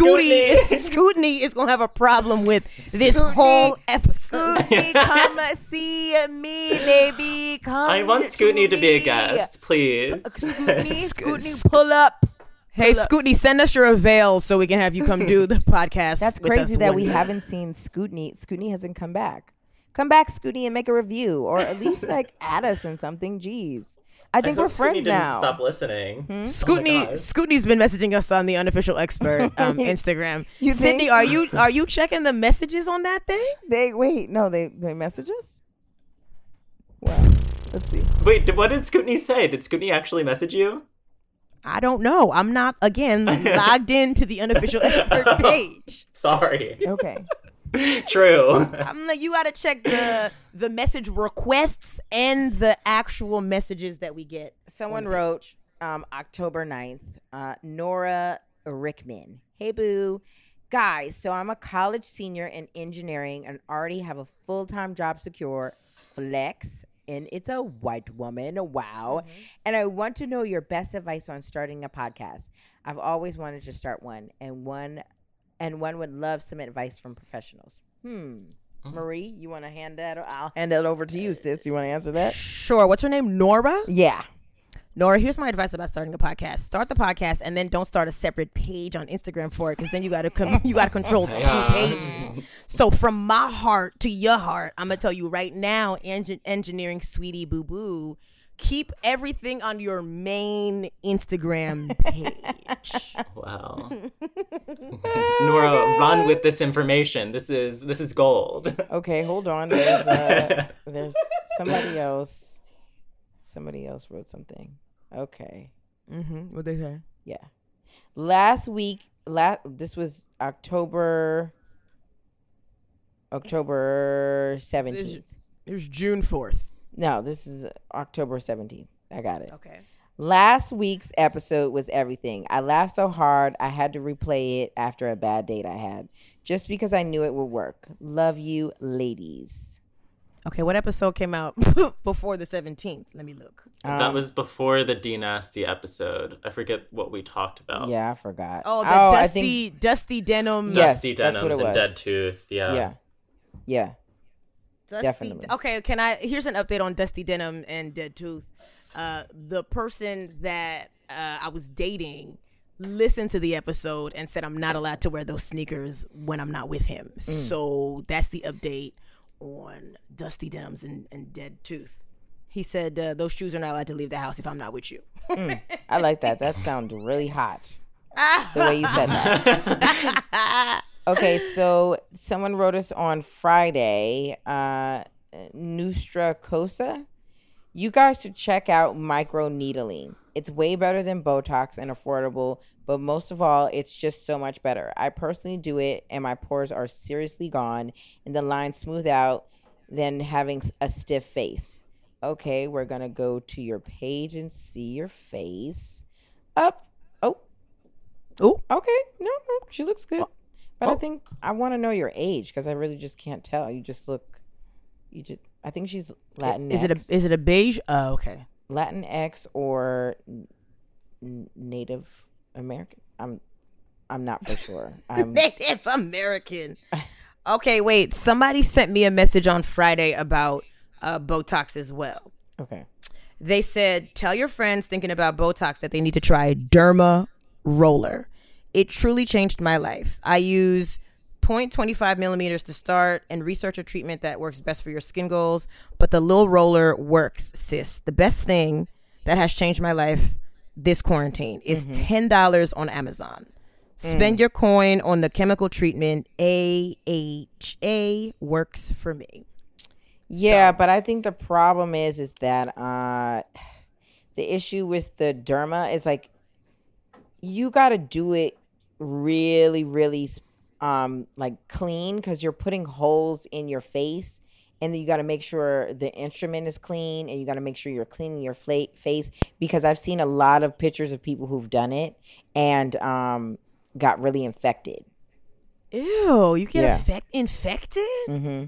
[SPEAKER 2] is gonna have a problem with this whole episode.
[SPEAKER 5] Scooty, come see me, baby. Come.
[SPEAKER 4] I want Scooty to be a guest, please.
[SPEAKER 5] Scooty, pull up.
[SPEAKER 2] Hey, Scooty, send us your avails so we can have you come do the podcast.
[SPEAKER 5] That's
[SPEAKER 2] with
[SPEAKER 5] crazy
[SPEAKER 2] us
[SPEAKER 5] that
[SPEAKER 2] one
[SPEAKER 5] we
[SPEAKER 2] day.
[SPEAKER 5] haven't seen Scooty. Scooty hasn't come back. Come back, Scooty, and make a review, or at least like add us in something. Jeez, I think we're friends
[SPEAKER 4] Scooty
[SPEAKER 5] now.
[SPEAKER 4] Didn't stop listening.
[SPEAKER 2] Scooty's been messaging us on the Unofficial Expert Instagram.
[SPEAKER 5] You think?
[SPEAKER 2] Sydney, are you checking the messages on that thing?
[SPEAKER 5] They message us. Wow. Let's see.
[SPEAKER 4] Wait, what did Scooty say? Did Scooty actually message you?
[SPEAKER 2] I don't know. I'm not, again, logged into the Unofficial Expert page.
[SPEAKER 4] Sorry.
[SPEAKER 5] Okay.
[SPEAKER 4] True.
[SPEAKER 2] I'm like, you got to check the message requests and the actual messages that we get.
[SPEAKER 5] Someone wrote October 9th, Nora Rickman. Hey, boo. Guys, so I'm a college senior in engineering and already have a full-time job secure. Flex. And it's a white woman. Wow. Mm-hmm. And I want to know your best advice on starting a podcast. I've always wanted to start one, and one would love some advice from professionals. Marie, you want to hand that? I'll hand that over to you, sis. You want to answer that?
[SPEAKER 2] Sure. What's her name? Nora?
[SPEAKER 5] Yeah.
[SPEAKER 2] Nora, here's my advice about starting a podcast. Start the podcast and then don't start a separate page on Instagram for it, because then you got to control 2 pages. So from my heart to your heart, I'm going to tell you right now, engineering sweetie boo boo, keep everything on your main Instagram page.
[SPEAKER 4] Wow. Nora, run with this information. This is gold.
[SPEAKER 5] Okay, hold on. There's somebody else. Somebody else wrote something. Okay.
[SPEAKER 2] What'd they say?
[SPEAKER 5] Yeah. Last week, this was October 17th.
[SPEAKER 2] It was June 4th.
[SPEAKER 5] No, this is October 17th. I got it.
[SPEAKER 2] Okay.
[SPEAKER 5] Last week's episode was everything. I laughed so hard I had to replay it after a bad date I had, just because I knew it would work. Love you, ladies.
[SPEAKER 2] Okay, what episode came out before the 17th? Let me look.
[SPEAKER 4] That was before the D Nasty episode. I forget what we talked about.
[SPEAKER 5] Yeah, I forgot.
[SPEAKER 2] Oh, Dusty Denim.
[SPEAKER 5] Yes,
[SPEAKER 4] Dusty
[SPEAKER 5] that's what
[SPEAKER 4] Denims
[SPEAKER 5] it
[SPEAKER 4] and
[SPEAKER 5] was.
[SPEAKER 4] Dead Tooth. Yeah.
[SPEAKER 5] Definitely.
[SPEAKER 2] Okay, here's an update on Dusty Denim and Dead Tooth. The person that I was dating listened to the episode and said I'm not allowed to wear those sneakers when I'm not with him. So that's the update on Dusty Denims and Dead Tooth. He said those shoes are not allowed to leave the house if I'm not with you.
[SPEAKER 5] I like that. That sounds really hot. The way you said that. Okay, so someone wrote us on Friday, Nustra Cosa. You guys should check out microneedling. It's way better than Botox and affordable, but most of all, it's just so much better. I personally do it, and my pores are seriously gone, and the lines smooth out than having a stiff face. Okay, we're going to go to your page and see your face. Up. Oh, okay. No, she looks good. But I think I want to know your age, because I really just can't tell. I think she's Latinx.
[SPEAKER 2] Is it a beige? Oh, okay.
[SPEAKER 5] Latinx or Native American? I'm not for sure.
[SPEAKER 2] Native American. Okay, wait. Somebody sent me a message on Friday about Botox as well.
[SPEAKER 5] Okay.
[SPEAKER 2] They said, tell your friends thinking about Botox that they need to try Derma Roller. It truly changed my life. I use 0.25 millimeters to start and research a treatment that works best for your skin goals. But the little roller works, sis. The best thing that has changed my life this quarantine is $10 on Amazon. Spend your coin on the chemical treatment. AHA works for me.
[SPEAKER 5] Yeah, but I think the problem is that the issue with the Derma is like you got to do it really, really like clean, because you're putting holes in your face, and then you got to make sure the instrument is clean, and you got to make sure you're cleaning your face, because I've seen a lot of pictures of people who've done it and got really infected.
[SPEAKER 2] Ew, you get infected?
[SPEAKER 5] Mm-hmm.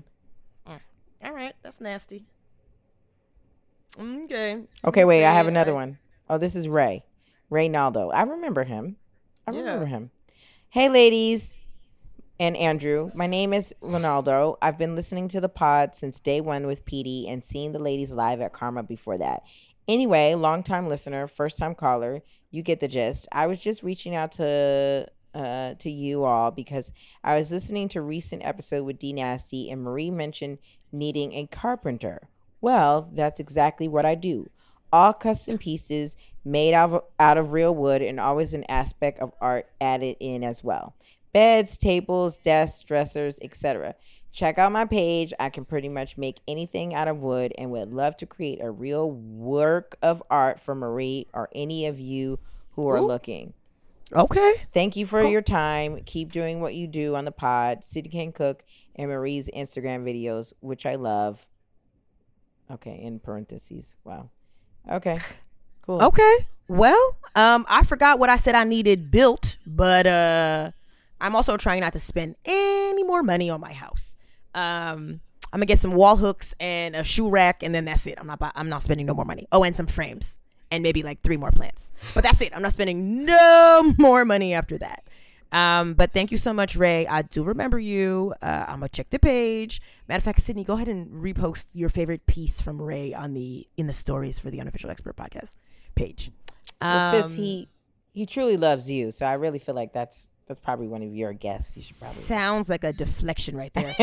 [SPEAKER 2] All right, that's nasty. Okay.
[SPEAKER 5] Okay, wait, I have another one. Oh, this is Reynaldo. I remember him. Hey, ladies and Andrew. My name is Ronaldo. I've been listening to the pod since day one with Petey and seeing the ladies live at Karma before that. Anyway, long-time listener, first-time caller. You get the gist. I was just reaching out to you all because I was listening to a recent episode with D Nasty and Marie mentioned needing a carpenter. Well, that's exactly what I do. All custom pieces made out of real wood and always an aspect of art added in as well. Beds, tables, desks, dressers, etc. Check out my page. I can pretty much make anything out of wood and would love to create a real work of art for Marie or any of you who are looking.
[SPEAKER 2] Okay.
[SPEAKER 5] Thank you for your time. Keep doing what you do on the pod. City Can Cook and Marie's Instagram videos, which I love. Okay, in parentheses. Wow. Okay. Cool.
[SPEAKER 2] Okay. Well, I forgot what I said I needed built, but I'm also trying not to spend any more money on my house. I'm gonna get some wall hooks and a shoe rack, and then that's it. I'm not spending no more money. Oh, and some frames, and maybe like 3 more plants. But that's it. I'm not spending no more money after that. But thank you so much, Ray. I do remember you. I'm gonna check the page. Matter of fact, Sydney, go ahead and repost your favorite piece from Ray in the stories for the Unofficial Expert podcast page.
[SPEAKER 5] Well, sis, he truly loves you, so I really feel like that's probably one of your guests. You should probably
[SPEAKER 2] sounds like a deflection right there.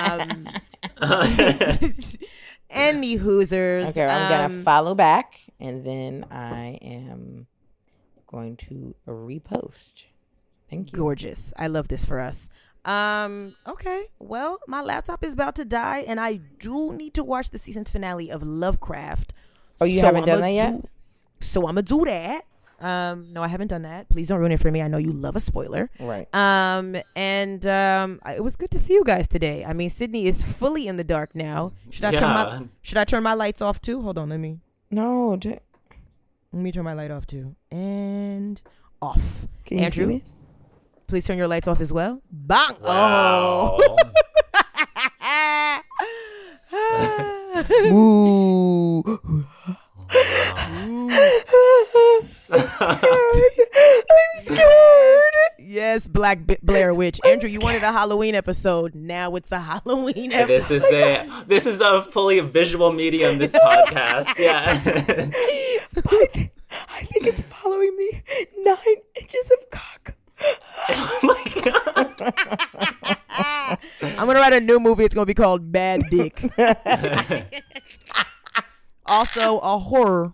[SPEAKER 2] Any hoosers.
[SPEAKER 5] Okay, I'm gonna follow back, and then I am going to repost. Thank you.
[SPEAKER 2] Gorgeous. I love this for us. Okay. Well, my laptop is about to die, and I do need to watch the season finale of Lovecraft.
[SPEAKER 5] Oh, you haven't done that yet?
[SPEAKER 2] So I'm gonna do that. No, I haven't done that. Please don't ruin it for me. I know you love a spoiler.
[SPEAKER 5] Right.
[SPEAKER 2] It was good to see you guys today. I mean, Sydney is fully in the dark now. Should I turn my lights off too? Hold on, let me turn my light off too. And off.
[SPEAKER 5] Can you see me?
[SPEAKER 2] Please turn your lights off as well. Bang!
[SPEAKER 4] Wow.
[SPEAKER 2] Oh. Ooh.
[SPEAKER 5] I'm scared.
[SPEAKER 2] Yes, Blair Witch. Andrew, you wanted a Halloween episode. Now it's a Halloween episode.
[SPEAKER 4] This is a fully visual medium, this podcast. Yeah.
[SPEAKER 5] I think it's following me 9 inches of cock.
[SPEAKER 4] Oh my god.
[SPEAKER 2] I'm gonna write a new movie. It's gonna be called Bad Dick. Also a horror.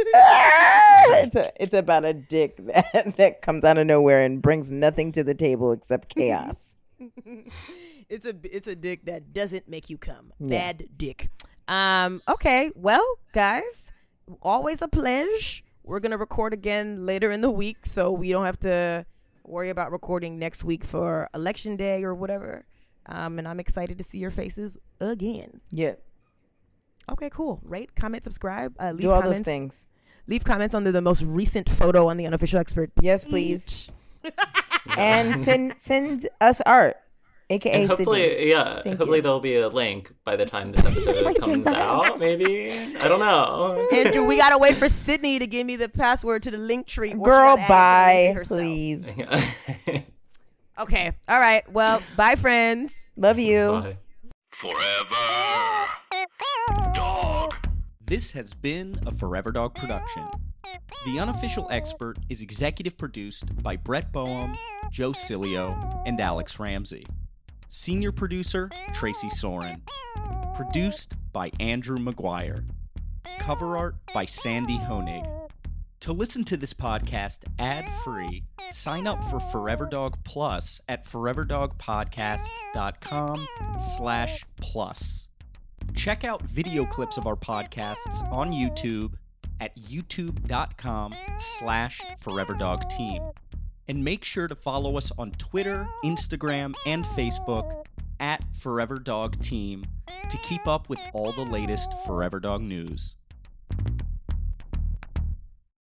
[SPEAKER 5] It's about a dick that comes out of nowhere and brings nothing to the table except chaos.
[SPEAKER 2] It's a dick that doesn't make you come. Yeah. Bad dick. Okay, well, guys, always a pleasure. We're gonna record again later in the week, so we don't have to worry about recording next week for election day or whatever. And I'm excited to see your faces again.
[SPEAKER 5] Yeah.
[SPEAKER 2] Okay, cool. Rate, comment, subscribe. Leave
[SPEAKER 5] Do all
[SPEAKER 2] comments.
[SPEAKER 5] those things.
[SPEAKER 2] Leave comments under the most recent photo on the Unofficial Expert.
[SPEAKER 5] Yes, please. And send us art, aka
[SPEAKER 4] and hopefully,
[SPEAKER 5] Sydney.
[SPEAKER 4] yeah.
[SPEAKER 5] Thank
[SPEAKER 4] hopefully
[SPEAKER 5] you.
[SPEAKER 4] there'll be a link by the time this episode comes out. Maybe, I don't know.
[SPEAKER 2] Andrew, we gotta wait for Sydney to give me the password to the link tree.
[SPEAKER 5] Girl, bye, please.
[SPEAKER 2] Okay. All right. Well, bye, friends.
[SPEAKER 5] Love you.
[SPEAKER 4] Bye.
[SPEAKER 1] Forever Dog.
[SPEAKER 6] This has been a Forever Dog production. The Unofficial Expert is executive produced by Brett Boehm, Joe Cilio, and Alex Ramsey. Senior producer, Tracy Soren. Produced by Andrew McGuire. Cover art by Sandy Honig. To listen to this podcast ad-free, sign up for Forever Dog Plus at foreverdogpodcasts.com/plus. Check out video clips of our podcasts on YouTube at youtube.com/foreverdogteam. And make sure to follow us on Twitter, Instagram, and Facebook at Forever Dog Team to keep up with all the latest Forever Dog news.